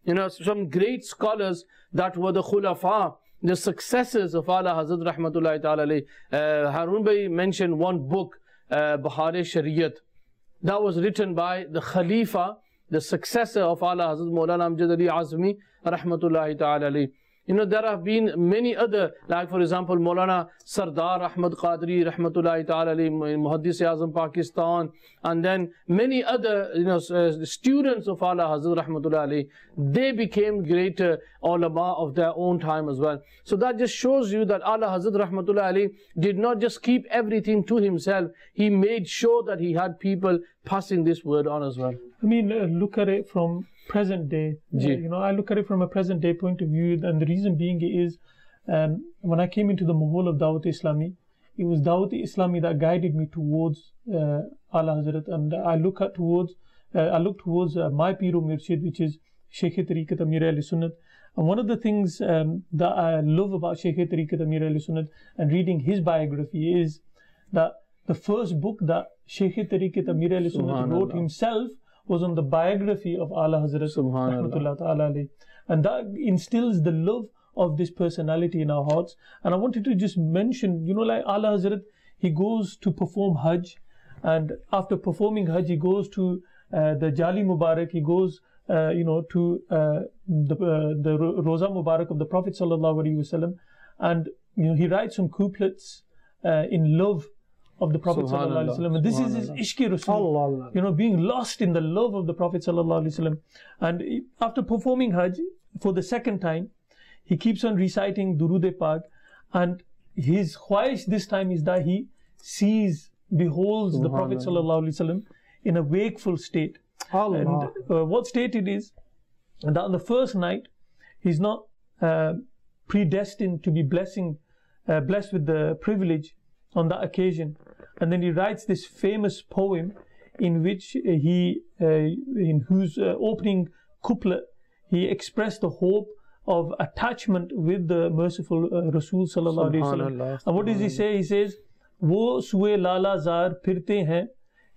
You know, some great scholars that were the khulafa, the successors of Ala Hazrat Rahmatullahi Ta'ala alayhi. Uh, Harun Bhai mentioned one book, uh, Bahar-e-Shariat, that was written by the Khalifa, the successor of Ala Hazrat Maulana Amjad Ali Azmi Rahmatullahi Ta'ala alayhi. You know, there have been many other, like for example, Maulana Sardar Ahmad Qadri Rahmatullahi Ta'ala alayhi, Muhaddis-e-Azam Pakistan, and then many other, you know, uh, students of Ala Hazrat Rahmatullahi alayhi. They became greater ulama of their own time as well. So that just shows you that Ala Hazrat Rahmatullahi alayhi did not just keep everything to himself. He made sure that he had people passing this word on as well. I mean, uh, look at it from present day. Uh, you know, I look at it from a present day point of view, and the reason being is, um, when I came into the mahol of Dawat Islami, it was Dawat Islami that guided me towards uh, Ala Hazrat, and I look at towards, uh, I look towards uh, my Piro Murshid, which is Shaykh Tariqat Amir Ahl Sunnat. And one of the things um, that I love about Shaykh Tariqat Amir Ahl Sunnat and reading his biography is that the first book that Shaykh Tariqat Amir Ahl Sunnat wrote himself was on the biography of Ala Hazrat Rahmatullah Ta'ala alayhi. And that instills the love of this personality in our hearts. And I wanted to just mention, you know, like Ala Hazrat, he goes to perform Hajj, and after performing Hajj, he goes to uh, the Jali Mubarak, he goes, uh, you know, to uh, the, uh, the Roza Mubarak of the Prophet Sallallahu Alaihi Wasallam, and, you know, he writes some couplets uh, in love of the Prophet Sallallahu Alaihi Wasallam. And this is his Ishq-e Rasul, you know, being lost in the love of the Prophet Sallallahu Alaihi Wasallam. And after performing Hajj for the second time, he keeps on reciting Durood-e-Pak, and his khwahish this time is that he sees, beholds the Prophet Sallallahu Alaihi Wasallam in a wakeful state. Allah. And uh, what state it is, and that on the first night, he's not uh, predestined to be blessing, uh, blessed with the privilege on that occasion. And then he writes this famous poem in which he, uh, in whose uh, opening couplet, he expressed the hope of attachment with the merciful uh, Rasul Sallallahu Alaihi Wasallam. And what does he say? He says, "Wo sue lala zar phirte hain,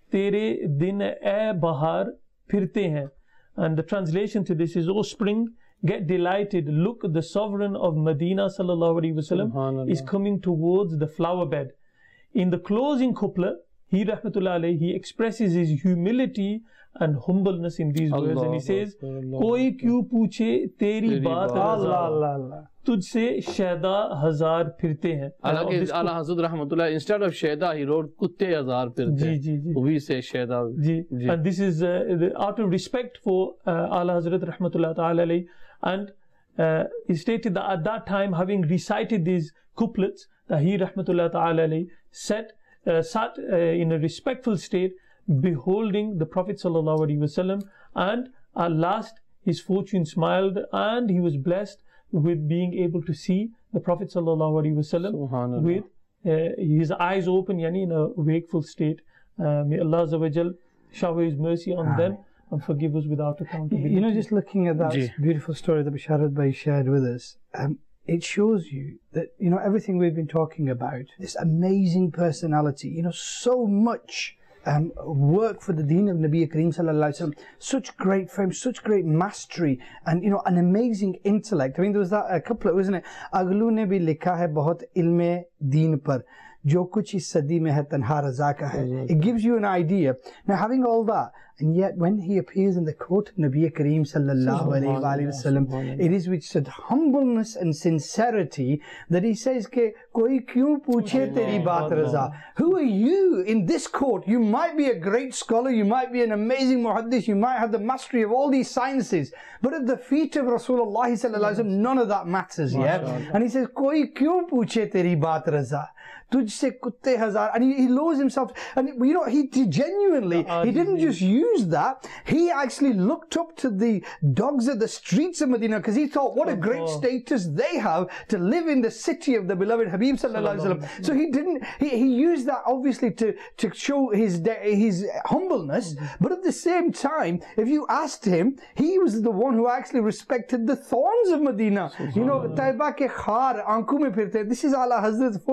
tere din e bahar phirte hain." And the translation to this is, "O spring, get delighted. Look, the sovereign of Medina Sallallahu Alaihi Wasallam is coming towards the flower bed." In the closing couplet, he Rahmatullah alayhi, he expresses his humility and humbleness in these words, and he says, "Koi kyu puche teri baat raza, tujhse shaida hazar phirte hain." Ala Hazrat Rahmatullah, instead of shaida, he wrote kutte hazar phirte hain. We say shaida. And this is uh, the, out of respect for uh, Ala Hazrat Rahmatullah Ta'ala alayhi. And uh, he stated that at that time, having recited these couplets, that he Rahmatullah Ta'ala alayhi sat, uh, sat uh, in a respectful state, beholding the Prophet Sallallahu Alaihi Wasallam, and at last his fortune smiled, and he was blessed with being able to see the Prophet Sallallahu Alaihi Wasallam with uh, his eyes open, yani in a wakeful state. Uh, may Allah Azza wa Jal shower His mercy on them and forgive us without accountability. You know, just looking at that Gee. beautiful story that Basharat Bhai shared with us, um, it shows you that, you know, everything we've been talking about, this amazing personality, you know, so much um, work for the deen of Nabi Kareem Sallallahu Alaihi Wasallam, such great fame, such great mastery, and, you know, an amazing intellect. I mean, there was that a couplet, wasn't it? Aglu ne bhi likha hai bahut ilme deen par, jo kuch is sadi mein hai tanha raza ka hai. It gives you an idea. Now, having all that, and yet when he appears in the court of Nabi Kareem Sallallahu Alaihi Wasallam, it is with such humbleness and sincerity that he says, "Ke koi kyun puche teri baat raza?" Who are you in this court? You might be a great scholar, you might be an amazing muhaddis, you might have the mastery of all these sciences, but at the feet of Rasulullah Sallallahu Alaihi Wasallam, none of that matters. Yeah, and he says, "Koi kyun puche teri baat raza? Tujhse kutte hazar," and he, he lowers himself, and you know, he, he genuinely, he didn't just use that, he actually looked up to the dogs of the streets of Medina, because he thought, what a great status they have to live in the city of the beloved Habib Sallallahu Alaihi Wasallam. So he didn't, he, he used that obviously to, to show his his humbleness, but at the same time, if you asked him, he was the one who actually respected the thorns of Medina. You know, Taiba ke khar aankhon mein phirte, this is Ala Hazrat for you.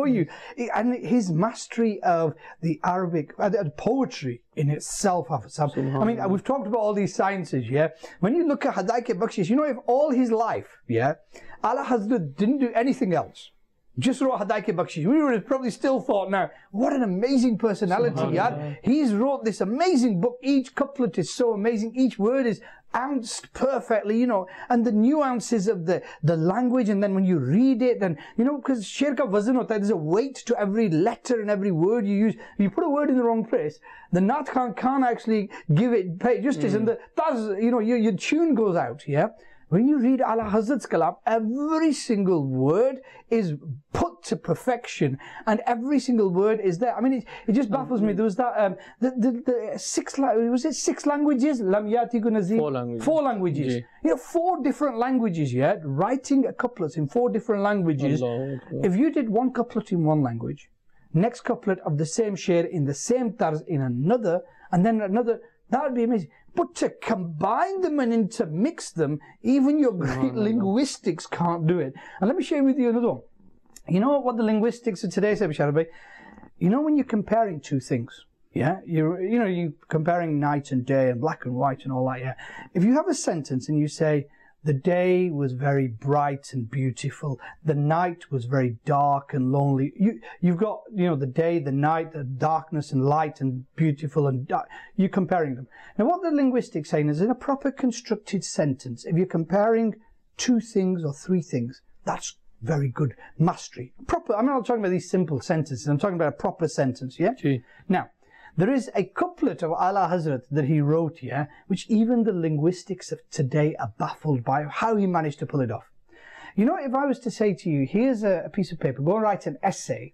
and his mastery of the Arabic, uh, the poetry in itself. I mean, we've talked about all these sciences, yeah? When you look at Hadaik-e-Bakhshish, you know, if all his life, yeah, Ala Hazrat didn't do anything else, just wrote Hadaik-e-Bakhshish, we would have probably still thought, now, what an amazing personality, yeah? He's wrote this amazing book. Each couplet is so amazing. Each word is ounced perfectly, you know, and the nuances of the, the language, and then when you read it, and, you know, because Sher ka wazn hota hai, there's a weight to every letter and every word you use. If you put a word in the wrong place, the Naat Khan can't actually give it pay justice, mm. and the taz, you know, your, your tune goes out, yeah? When you read Ala Hazrat's Kalam, every single word is put to perfection, and every single word is there. I mean, it, it just baffles me. There was that, um, the, the, the six, was it six languages? Lam yatiku nazir? Four languages. Four languages. Yeah. You know, four different languages, yeah? Writing a couplet in four different languages. Allah. If you did one couplet in one language, next couplet of the same share in the same tarz in another, and then another, that would be amazing. But to combine them and intermix them, even your great no, linguistics no. can't do it. And let me share with you another one. You know what the linguistics of today say, Bashar Bhai? You know when you're comparing two things, yeah? You're, you know, you're comparing night and day and black and white and all that, yeah? If you have a sentence and you say, the day was very bright and beautiful, the night was very dark and lonely. You, you've got, you know, the day, the night, the darkness and light and beautiful and dark. You're comparing them. Now what the linguistics saying is, in a proper constructed sentence, if you're comparing two things or three things, that's very good mastery. Proper, I'm not talking about these simple sentences, I'm talking about a proper sentence, yeah? Gee. Now, there is a couplet of Ala Hazrat that he wrote here, which even the linguistics of today are baffled by how he managed to pull it off. You know, if I was to say to you, here's a, a piece of paper, go and write an essay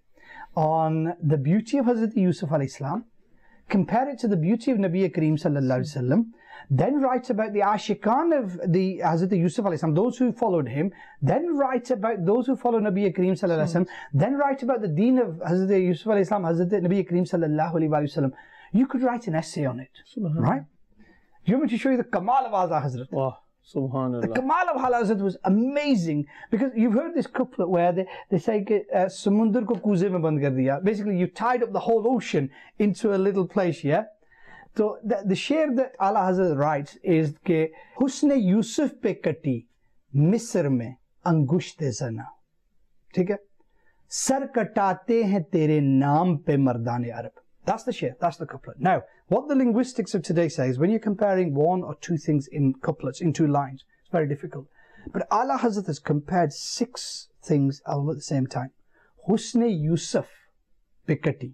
on the beauty of Hazrat Yusuf alayhi salam, compare it to the beauty of Nabi Kareem sallallahu alaihi wasallam, then write about the Ashiqan of the Hazrat Yusuf alayhi salam, those who followed him, then write about those who followed Nabi Kareem sallallahu alaihi wasallam, then write about the deen of Hazrat Yusuf alayhi salam, Hazrat Nabi Kareem sallallahu alaihi wasallam. You could write an essay on it, right? Do you want me to show you the Kamal of Ala Hazrat? Wow, subhanallah. The Kamal of Ala Hazrat was amazing, because you've heard this couplet where they, they say, Samundar ko kuze mein band kar diya. Basically, you tied up the whole ocean into a little place, yeah? So the, the share that Ala Hazrat writes is ke Husne Yusuf pe kati Misr mein angushte zana. ठीक है? Sar katate hain tere naam pe mardane Arab. That's the share, that's the couplet. Now, what the linguistics of today says, when you're comparing one or two things in couplets, in two lines, it's very difficult. But Ala Hazrat has compared six things all at the same time. Husne Yusuf pe kati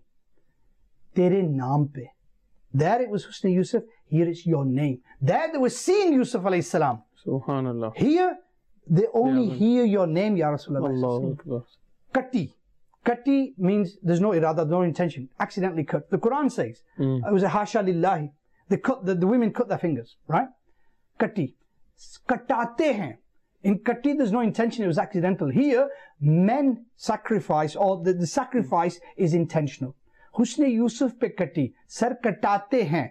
tere naam pe. There it was Husni Yusuf, here it's your name. There they were seeing Yusuf alayhi salam. Subhanallah. Here, they only yeah, hear your name, Ya Rasulullah. Allah. Kati. Kati means there's no irada, no intention. Accidentally cut. The Quran says, mm. it was a hasha lillahi. They cut, the, the women cut their fingers, right? Kati. Katate hain. In Kati there's no intention, it was accidental. Here, men sacrifice, or the, the sacrifice is intentional. Husne Yusuf pe kati, sar katate hain.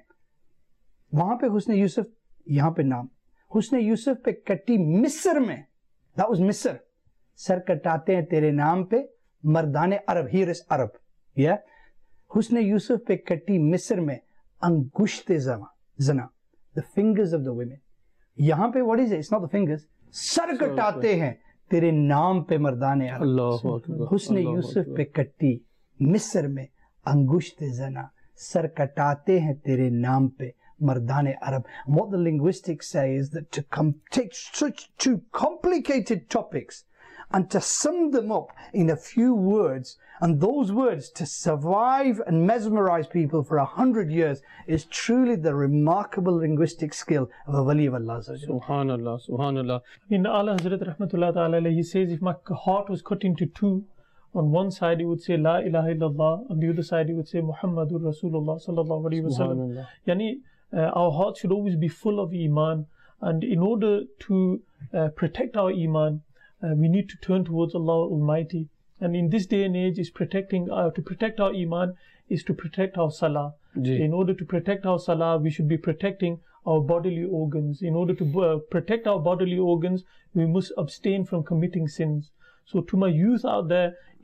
Wahan pe Husne Yusuf, yahan pe naam. Husne Yusuf pe kati Misr mein. That was Misr. Sar katate hain tere naam pe mardane Arab. Here is Arab. Yeah. Husne Yusuf pe kati Misr mein angushte zana. The fingers of the women. Yahan pe what is it? It's not the fingers. Sar katate hain tere naam pe mardane Arab. Allahu Akbar. Husne Yusuf pe kati Misr mein angushte zana, sar katate hain tere naam pe mardane Arab. And what the linguistics say is that to com take such two complicated topics and to sum them up in a few words, and those words to survive and mesmerize people for a hundred years, is truly the remarkable linguistic skill of a wali of Allah. Subhanallah, subhanallah. In Ala Hazrat Rahmatullah Ta'ala, he says, if my heart was cut into two, on one side he would say La ilaha illallah, on the other side he would say Muhammadur Rasulullah sallallahu alaihi wasallam. Yani, uh, our hearts should always be full of Iman, and in order to uh, protect our Iman, uh, we need to turn towards Allah Almighty. And in this day and age, is protecting uh, to protect our Iman is to protect our Salah. Jee. In order to protect our Salah, we should be protecting our bodily organs. In order to uh, protect our bodily organs, we must abstain from committing sins. So to my youth out there,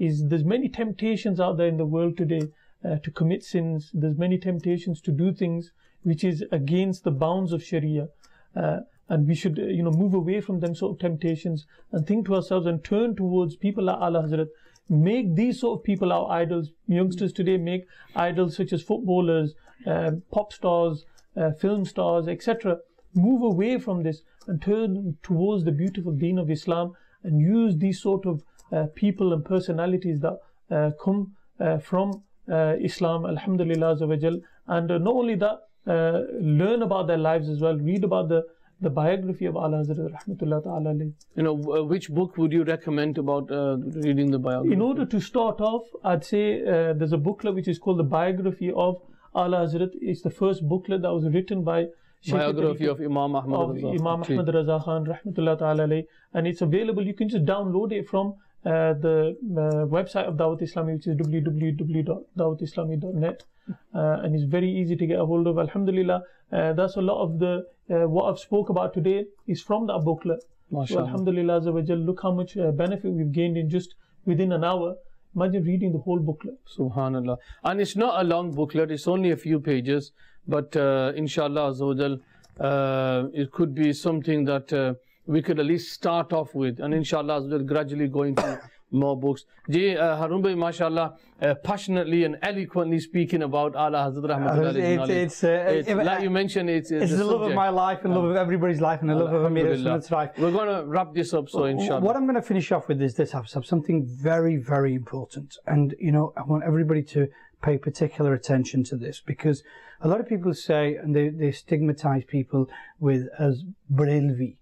is there's many temptations out there in the world today uh, to commit sins. There's many temptations to do things which is against the bounds of Sharia. Uh, and we should, uh, you know, move away from them sort of temptations and think to ourselves and turn towards people like Ala Hazrat. Make these sort of people our idols. Youngsters today make idols such as footballers, uh, pop stars, uh, film stars, et cetera. Move away from this and turn towards the beautiful deen of Islam and use these sort of uh, people and personalities that uh, come uh, from uh, Islam, alhamdulillah azza wa jal. And uh, not only that, uh, learn about their lives as well. Read about the the biography of Ala Hazrat rahmatullah ta'ala alayhi. You know, uh, which book would you recommend about uh, reading the biography? In order to start off, I'd say uh, there's a booklet which is called The Biography of Ala Hazrat. It's the first booklet that was written by Shaykh Biography of Imam Ahmad of Raza. Imam Ahmad Raza Khan rahmatullah ta'ala alayhi. And it's available. You can just download it from uh, the uh, website of Dawat Islami, which is w w w dot dawat islami dot net. Uh, and it's very easy to get a hold of. Alhamdulillah, uh, that's a lot of the uh, what I've spoke about today is from that booklet. So alhamdulillah azza wa jal, look how much uh, benefit we've gained in just within an hour. Imagine reading the whole booklet. Subhanallah. And it's not a long booklet, it's only a few pages, but uh, inshallah azza wa jal, uh, it could be something that uh, we could at least start off with, and inshallah azza wa jal, gradually go into more books. Ji, uh, Harun bhai, mashallah, uh, passionately and eloquently speaking about Ala Hazrat Rahmatullah alayhi knowledge. It's, uh, It's, if- like you mentioned, it's, It's the love of my life and love of everybody's life and the love of Amir Alhamdulillah. Sunnat's life. We're going to wrap this up, so inshallah. What I'm going to finish off with is this, Hafsab, something very, very important. And, you know, I want everybody to pay particular attention to this, because a lot of people say, and they, they stigmatize people with as Barelvi.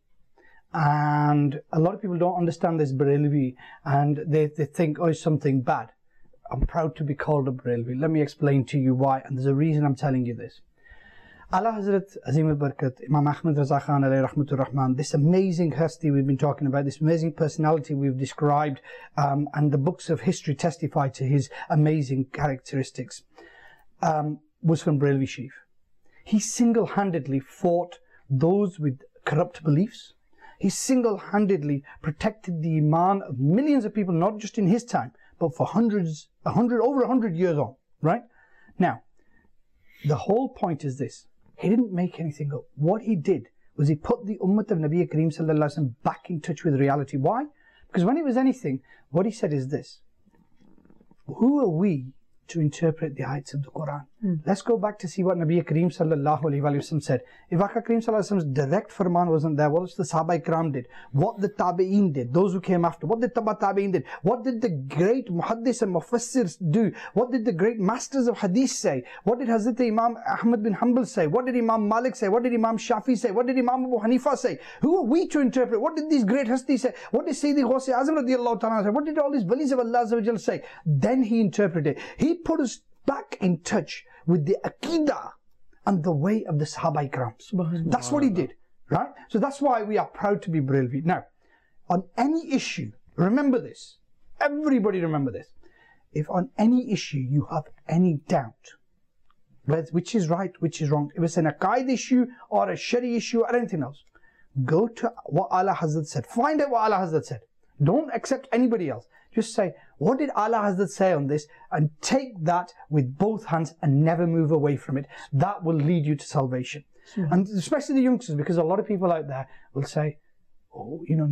And a lot of people don't understand this Barelvi, and they, they think, oh, it's something bad. I'm proud to be called a Barelvi. Let me explain to you why, and there's a reason I'm telling you this. Ala Hazrat Azim al-Barkat, Imam Ahmad Raza Khan alayhi rahmatur rahman, this amazing hasti we've been talking about, this amazing personality we've described, um, and the books of history testify to his amazing characteristics, um, was from Barelvi Sharif. He single-handedly fought those with corrupt beliefs. He single-handedly protected the iman of millions of people, not just in his time, but for hundreds, a hundred, over a hundred years on, right? Now, the whole point is this. He didn't make anything up. What he did was he put the ummah of Nabi Kareem sallallahu alaihi wasallam back in touch with reality. Why? Because when it was anything, what he said is this. Who are we to interpret the ayats of the Quran? Mm. Let's go back to see what Nabi Kareem sallallahu alaihi wasallam said. If Aka Kareem sallallahu alaihi wasallam's direct farman wasn't there, what the Sahaba Ikram did, what the Tabi'een did, those who came after, what the Taba Tabi'een did, what did the great Muhaddis and Mufassirs do, what did the great masters of Hadith say, what did Hazrat Imam Ahmad bin Hanbal say, what did Imam Malik say, what did Imam Shafi say, what did Imam Abu Hanifa say, who are we to interpret, what did these great Hastis say, what did Sayyidi Ghusi Azam radiallahu ta'ala say, what did all these Walis of Allah azza wa jal say? Then he interpreted. He put us back in touch with the Aqidah and the way of the Sahaba Ikram. That's what he did, right? So that's why we are proud to be Barelvi. Now, on any issue, remember this, everybody remember this, if on any issue you have any doubt, which is right, which is wrong, if it's an Aqaid issue or a Shari issue or anything else, go to what Ala Hazrat said, find out what Ala Hazrat said. Don't accept anybody else. Just say, what did Ala Hazrat say on this? And take that with both hands and never move away from it. That will lead you to salvation. Sure. And especially the youngsters, because a lot of people out there will say, oh, you know,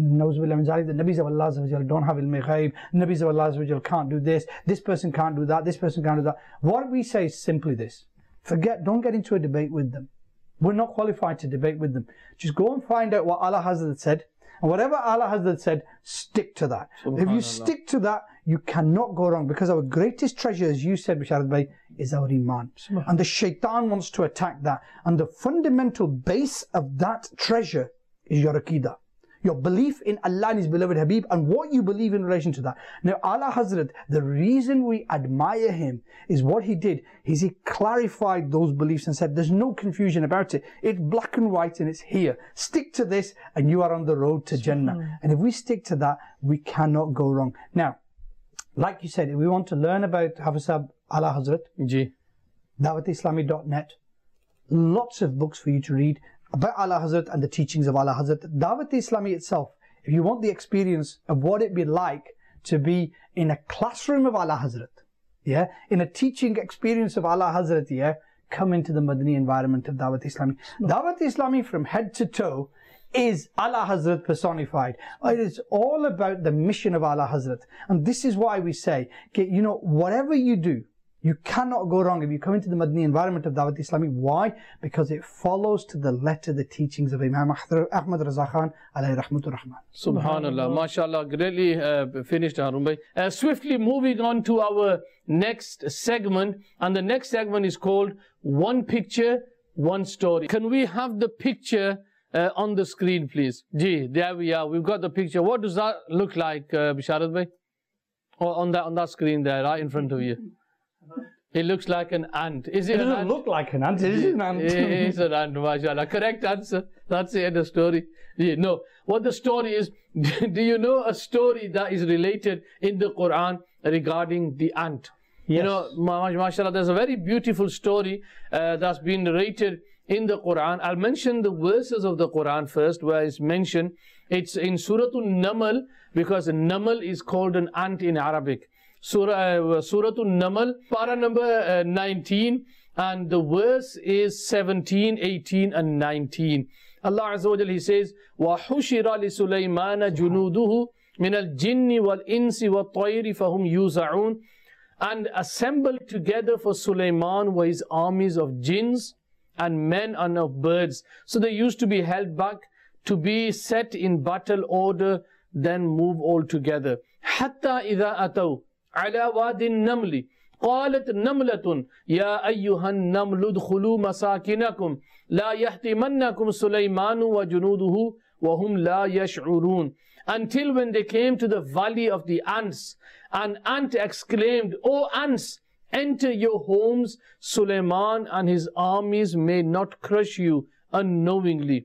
the Nabis of Allah don't have ilm ghaib, Nabis of Allah can't do this, this person can't do that, this person can't do that. What we say is simply this. Forget, don't get into a debate with them. We're not qualified to debate with them. Just go and find out what Ala Hazrat said. And whatever Allah Hazrat said, stick to that. If you stick to that, you cannot go wrong, because our greatest treasure, as you said, Bisharat Bhai, is our iman. And the shaitan wants to attack that. And the fundamental base of that treasure is your Aqidah. Your belief in Allah and His beloved Habib, and what you believe in relation to that. Now, Ala Hazrat, the reason we admire him is what he did is he clarified those beliefs and said, there's no confusion about it. It's black and white and it's here. Stick to this and you are on the road to Jannah. And if we stick to that, we cannot go wrong. Now, like you said, if we want to learn about Hafizab Ala Hazrat, Ji. dawat islami dot net, lots of books for you to read about Ala Hazrat and the teachings of Ala Hazrat. Dawat Islami itself, if you want the experience of what it'd be like to be in a classroom of Ala Hazrat, yeah, in a teaching experience of Ala Hazrat, yeah, come into the Madani environment of Dawat Islami. Dawat Islami from head to toe is Ala Hazrat personified. It is all about the mission of Ala Hazrat. And this is why we say, okay, you know, whatever you do, you cannot go wrong if you come into the Madani environment of Dawat Islami. Why? Because it follows to the letter the teachings of Imam Ahmad Raza Khan alayhi rahmatur rahman. Subhanallah, mashallah, greatly uh, finished, Harun Bhai. Uh, swiftly moving on to our next segment, and the next segment is called One Picture, One Story. Can we have the picture uh, on the screen, please? Gee, there we are. We've got the picture. What does that look like, uh, Bisharat Bhai? Oh, on that on that screen there, right in front of you. It looks like an ant. Is it, It doesn't an ant? look like an ant, it is an ant. It's an ant, mashallah. Correct answer. That's the end of the story. Yeah, no, what the story is, do you know a story that is related in the Quran regarding the ant? Yes. You know, ma- mashallah, there's a very beautiful story uh, that's been narrated in the Quran. I'll mention the verses of the Quran first, where it's mentioned. It's in Surah An-Naml, because Naml is called an ant in Arabic. Surah, uh, Surah An-Naml, para number uh, nineteen, and the verse is seventeen, eighteen and nineteen. Allah Azza wa Jalla, He says, وَحُشِرَ لِسُلَيْمَانَ جُنُودُهُ مِنَ الْجِنِّ وَالْإِنسِ وَالطَّيْرِ فَهُمْ يُوزَعُونَ. And assembled together for Sulaiman were his armies of jinns and men and of birds. So they used to be held back, to be set in battle order, then move all together. حَتَّى إِذَا أَتَوْا على واد النمل قالت نملة يا أيها النمل ادخلوا مساكنكم لا يحطمنكم سليمان وجنوده وهم لا يشعرون. Until when they came to the valley of the ants, an ant exclaimed, O ants, enter your homes, Sulaiman and his armies may not crush you unknowingly.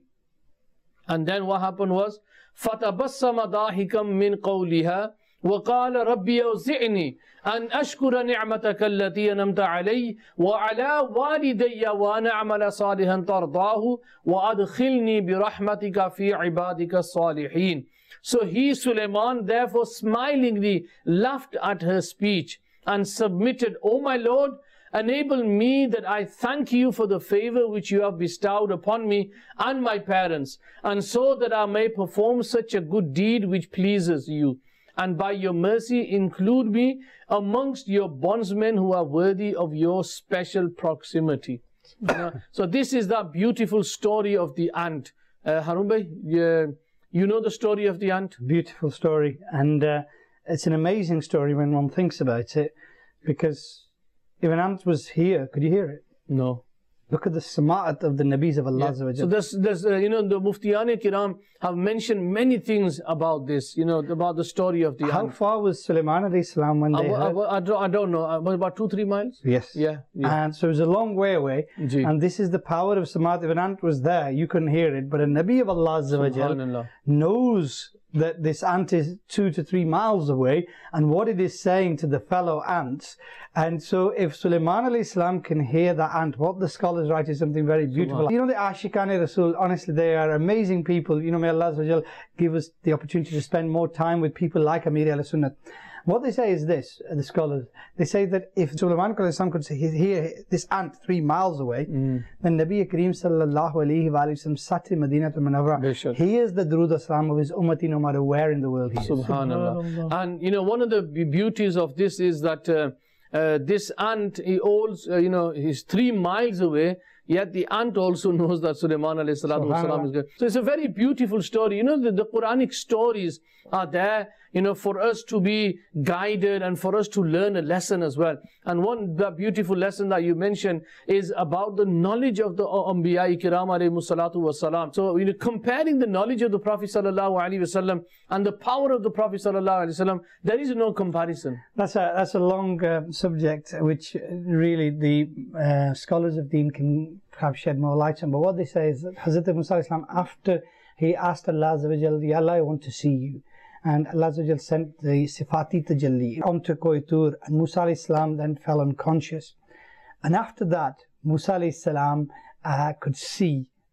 And then what happened was, فَتَبَسَّمَ ضَاحِكًا مِّن قَوْلِهَا وقال ربي أوزعني أن أشكر نعمتك التي أنعمت علي وعلى والدي وأن أعمل صالحا ترضاه وأدخلني برحمتك في عبادك الصالحين. So he, Sulaiman, therefore smilingly laughed at her speech and submitted, O my Lord, enable me that I thank you for the favor which you have bestowed upon me and my parents, and so that I may perform such a good deed which pleases you. And by your mercy include me amongst your bondsmen who are worthy of your special proximity. You know, so this is the beautiful story of the ant. Uh, Harun Bhai, uh, you know the story of the ant? Beautiful story, and uh, it's an amazing story when one thinks about it, because if an ant was here, could you hear it? No. Look at the sama'at of the Nabis of Allah. Yeah. So there's, there's uh, you know, the Muftiyane Kiram have mentioned many things about this, you know, about the story of the How ant. far was Sulaiman alayhi salam when they I, heard? I, I, don't, I don't know, uh, about two, three miles? Yes. Yeah. yeah. And so it was a long way away. Ji. And this is the power of sama'at. If an ant was there, you couldn't hear it. But a Nabi of Allah Azza wa Jal Subhanallah. knows that this ant is two to three miles away and what it is saying to the fellow ants. And so if Sulaiman alayhi salam can hear the ant, what the scholars write is something very beautiful. You know, the Ashikane Rasul, honestly, they are amazing people. You know, may Allah Azza wa Jal give us the opportunity to spend more time with people like Amir al-Sunnat. What they say is this, the scholars, they say that if Sulaiman alayhi salam could hear this ant three miles away, mm. then Nabi Kareem sallallahu alayhi wa sallam sat in Madinatul Munawwarah. He is the Durood as-Salam of his ummati no matter where in the world he is. Subhanallah. Subhanallah. And you know, one of the beauties of this is that uh, uh, this ant, he also, uh, you know, he's three miles away, yet the ant also knows that Sulaiman alayhi salatu wasalam is good. So it's a very beautiful story. You know, the, the Quranic stories are there, you know, for us to be guided and for us to learn a lesson as well. And one the beautiful lesson that you mentioned is about the knowledge of the Anbiya Kiram alayhi salatu wasalam. So, you know, comparing the knowledge of the Prophet sallallahu alaihi wasallam and the power of the Prophet sallallahu alaihi wasallam, there is no comparison. That's a that's a long uh, subject which really the uh, scholars of Deen can have shed more light on. But what they say is that Hazrat Musa alayhi salam, after he asked Allah Azza wa Jal, Ya Allah, I want to see you. And Allah Azza wa Jal sent the Sifati Tajalli onto Koitur, and Musa alayhi salam then fell unconscious. And after that, Musa alayhi salam uh, could see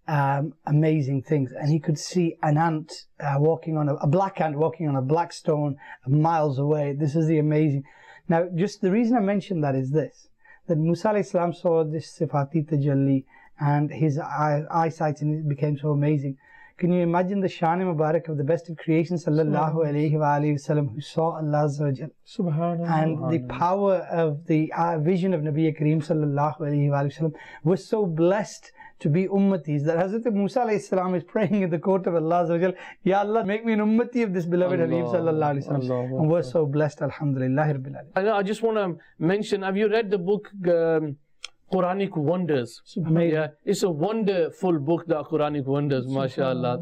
um, amazing things. And he could see an ant uh, walking on a, a black ant walking on a black stone miles away. This is the amazing. Now, just the reason I mentioned that is this, that Musa alayhi salam saw this Sifati Tajalli and his eye, eyesight and it became so amazing. Can you imagine the Shan-e Mubarak of the best of creation, sallallahu alayhi wa alayhi wa sallam, who saw Allah Azza wa Jal. Subhanallah. And the power of the uh, vision of Nabi Kareem sallallahu alayhi wa sallam was so blessed to be ummatis that Hazrat Musa alayhi salam is praying in the court of Allah Azza wa Jal, Ya Allah, make me an ummati of this beloved Habib sallallahu alayhi wa sallam. And we're so blessed, alhamdulillah rabbil alamin. I just want to mention, have you read the book um, Quranic Wonders? Amazing. Yeah, it's a wonderful book, the Quranic Wonders, mashallah.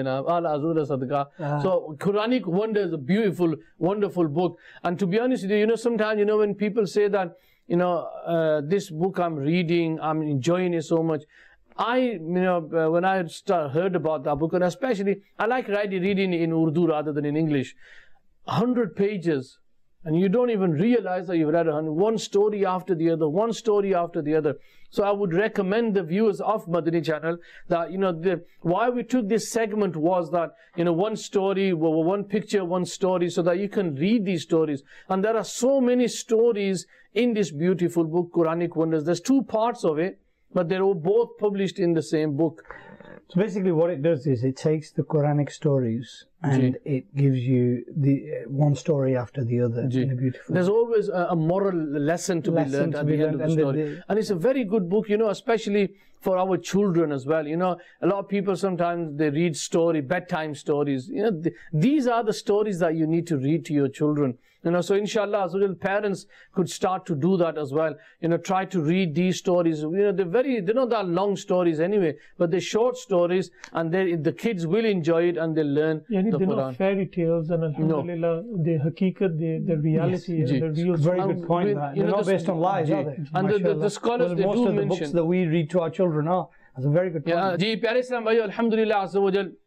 So Quranic Wonders, a beautiful, wonderful book. And to be honest with you, you know, sometimes, you know, when people say that, you know, uh, this book I'm reading, I'm enjoying it so much. I, you know, uh, when I start, heard about that book, and especially, I like writing, reading in Urdu rather than in English. Hundred pages. And you don't even realize that you've read one story after the other, one story after the other. So I would recommend the viewers of Madani channel that, you know, the, why we took this segment was that, you know, one story, one picture, one story, so that you can read these stories. And there are so many stories in this beautiful book, Quranic Wonders. There's two parts of it, but they're all both published in the same book. So basically what it does is it takes the Quranic stories and Ji. it gives you the uh, one story after the other Ji. in a beautiful There's always a, a moral lesson to Lesson be learned to at be the end learned, of the and the- story. the- And it's a very good book, you know, especially for our children as well. You know, a lot of people sometimes they read story, bedtime stories. You know, th these are the stories that you need to read to your children. You know, so inshallah, as well, parents could start to do that as well. You know, try to read these stories. You know, they're very, they're not that long stories anyway, but they're short stories, and they, the kids will enjoy it and they learn Yani the they're Quran. not fairy tales, and alhamdulillah, the haqiqat, the, the reality, Ji. and the real Very story. good point. with- that. you They're know, not the- based on lies, Ji. are they? And the- the- the Mashallah. scholars, Well, they most do of the mention- books that we read to our children are. That's a very good point. Yeah, ji, pyare Islam bhaiyo, alhamdulillah azza wa jal,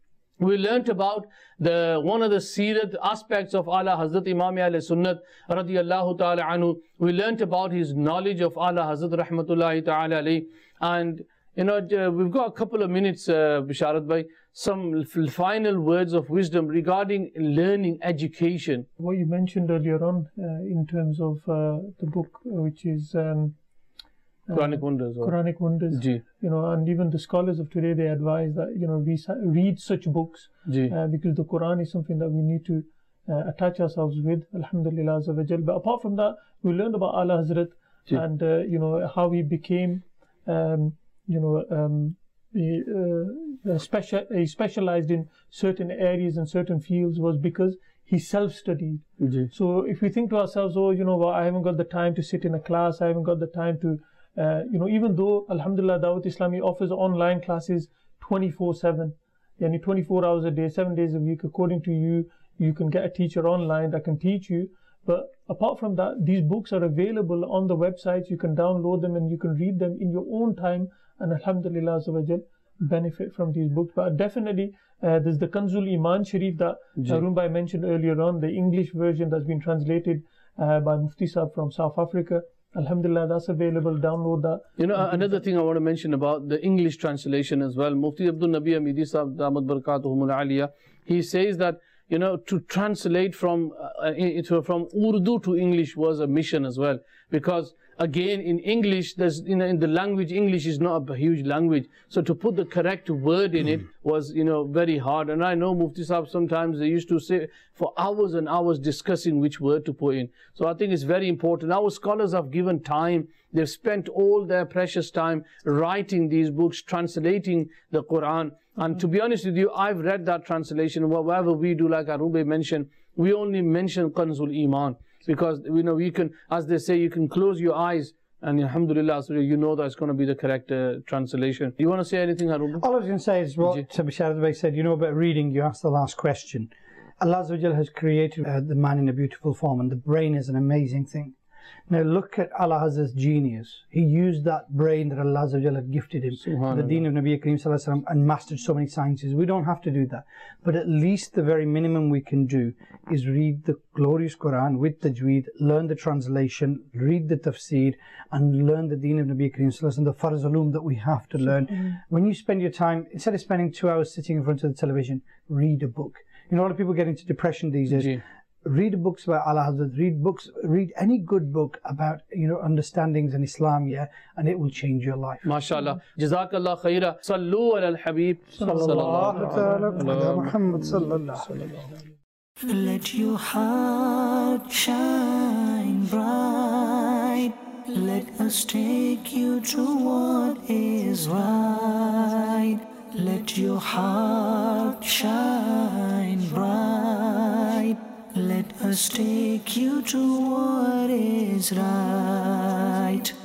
we learnt about the one of the seerat aspects of Ala Hazrat Imam Ahl Sunnat radiyallahu ta'ala anhu. We learnt about his knowledge of Ala Hazrat rahmatullahi ta'ala alayhi. And you know, uh, we've got a couple of minutes, uh, Bisharat bhai, some final words of wisdom regarding learning education. What you mentioned earlier on uh, in terms of uh, the book, uh, which is um, uh, Quranic Wonders. or- Quranic Wonders, Ji, you know, and even the scholars of today, they advise that, you know, we read such books ji, uh, because the Quran is something that we need to uh, attach ourselves with, alhamdulillah azza wa jal. But apart from that, we learned about Ala Hazrat Ji. and, uh, you know, how he became, um, you know, um, he, uh, special, he specialized in certain areas and certain fields was because he self-studied. ji. So if we think to ourselves, oh, you know what, I haven't got the time to sit in a class, I haven't got the time to, uh, you know, even though, alhamdulillah, Dawat Islami offers online classes twenty-four seven, yani twenty-four hours a day, seven days a week, according to you, you can get a teacher online that can teach you. But apart from that, these books are available on the websites, you can download them and you can read them in your own time, and alhamdulillah, azza wa jal, benefit from these books. But definitely, uh, there's the Kanzul Iman Sharif that Ji. Arun Bhai mentioned earlier on, the English version that's been translated uh, by Mufti Sahib from South Africa. Alhamdulillah, that's available. Download that. You know, another thing I want to mention about the English translation as well. Mufti Abdul Nabi Hamidi Sahib, Damat Barakatuhum al-Aliyah, he says that, you know, to translate from uh, into, from Urdu to English was a mission as well. Because again, in English, there's, you know, in the language, English is not a huge language. So to put the correct word in it was, you know, very hard. And I know Mufti Sahib sometimes they used to say for hours and hours discussing which word to put in. So I think it's very important. Our scholars have given time. They've spent all their precious time writing these books, translating the Quran. And to be honest with you, I've read that translation. Whatever we do, like Arun mentioned, we only mention Kanzul Iman. Because, you know, we can, as they say, you can close your eyes and alhamdulillah, so you know that's going to be the correct uh, translation. Do you want to say anything, Harun? All I was going to say is what Ji. Bisharat Bhai said, you know, about reading, you asked the last question. Allah Azza wa Jal has created uh, the man in a beautiful form, and the brain is an amazing thing. Now look at Allah Hazrat's genius. He used that brain that Allah Azza wa Jalla had gifted him, the deen of Nabi Kareem Sallallahu Alaihi Wasallam, and mastered so many sciences. We don't have to do that. But at least the very minimum we can do is read the glorious Quran with tajweed, learn the translation, read the tafsir, and learn the deen of Nabi Kareem Sallallahu Alaihi Wasallam, the farz ulum that we have to learn. Mm-hmm. When you spend your time, instead of spending two hours sitting in front of the television, read a book. You know, a lot of people get into depression these days. Yeah. Read books about Allah Hazrat, read books, read any good book about, you know, understandings in Islam, yeah, and it will change your life. MashaAllah. Jazakallah khaira. Sallu ala al-Habib. Sallallahu ala Muhammad sallallahu. Let your heart shine bright. Let us take you to what is right. Let your heart shine bright. Let us take you to what is right.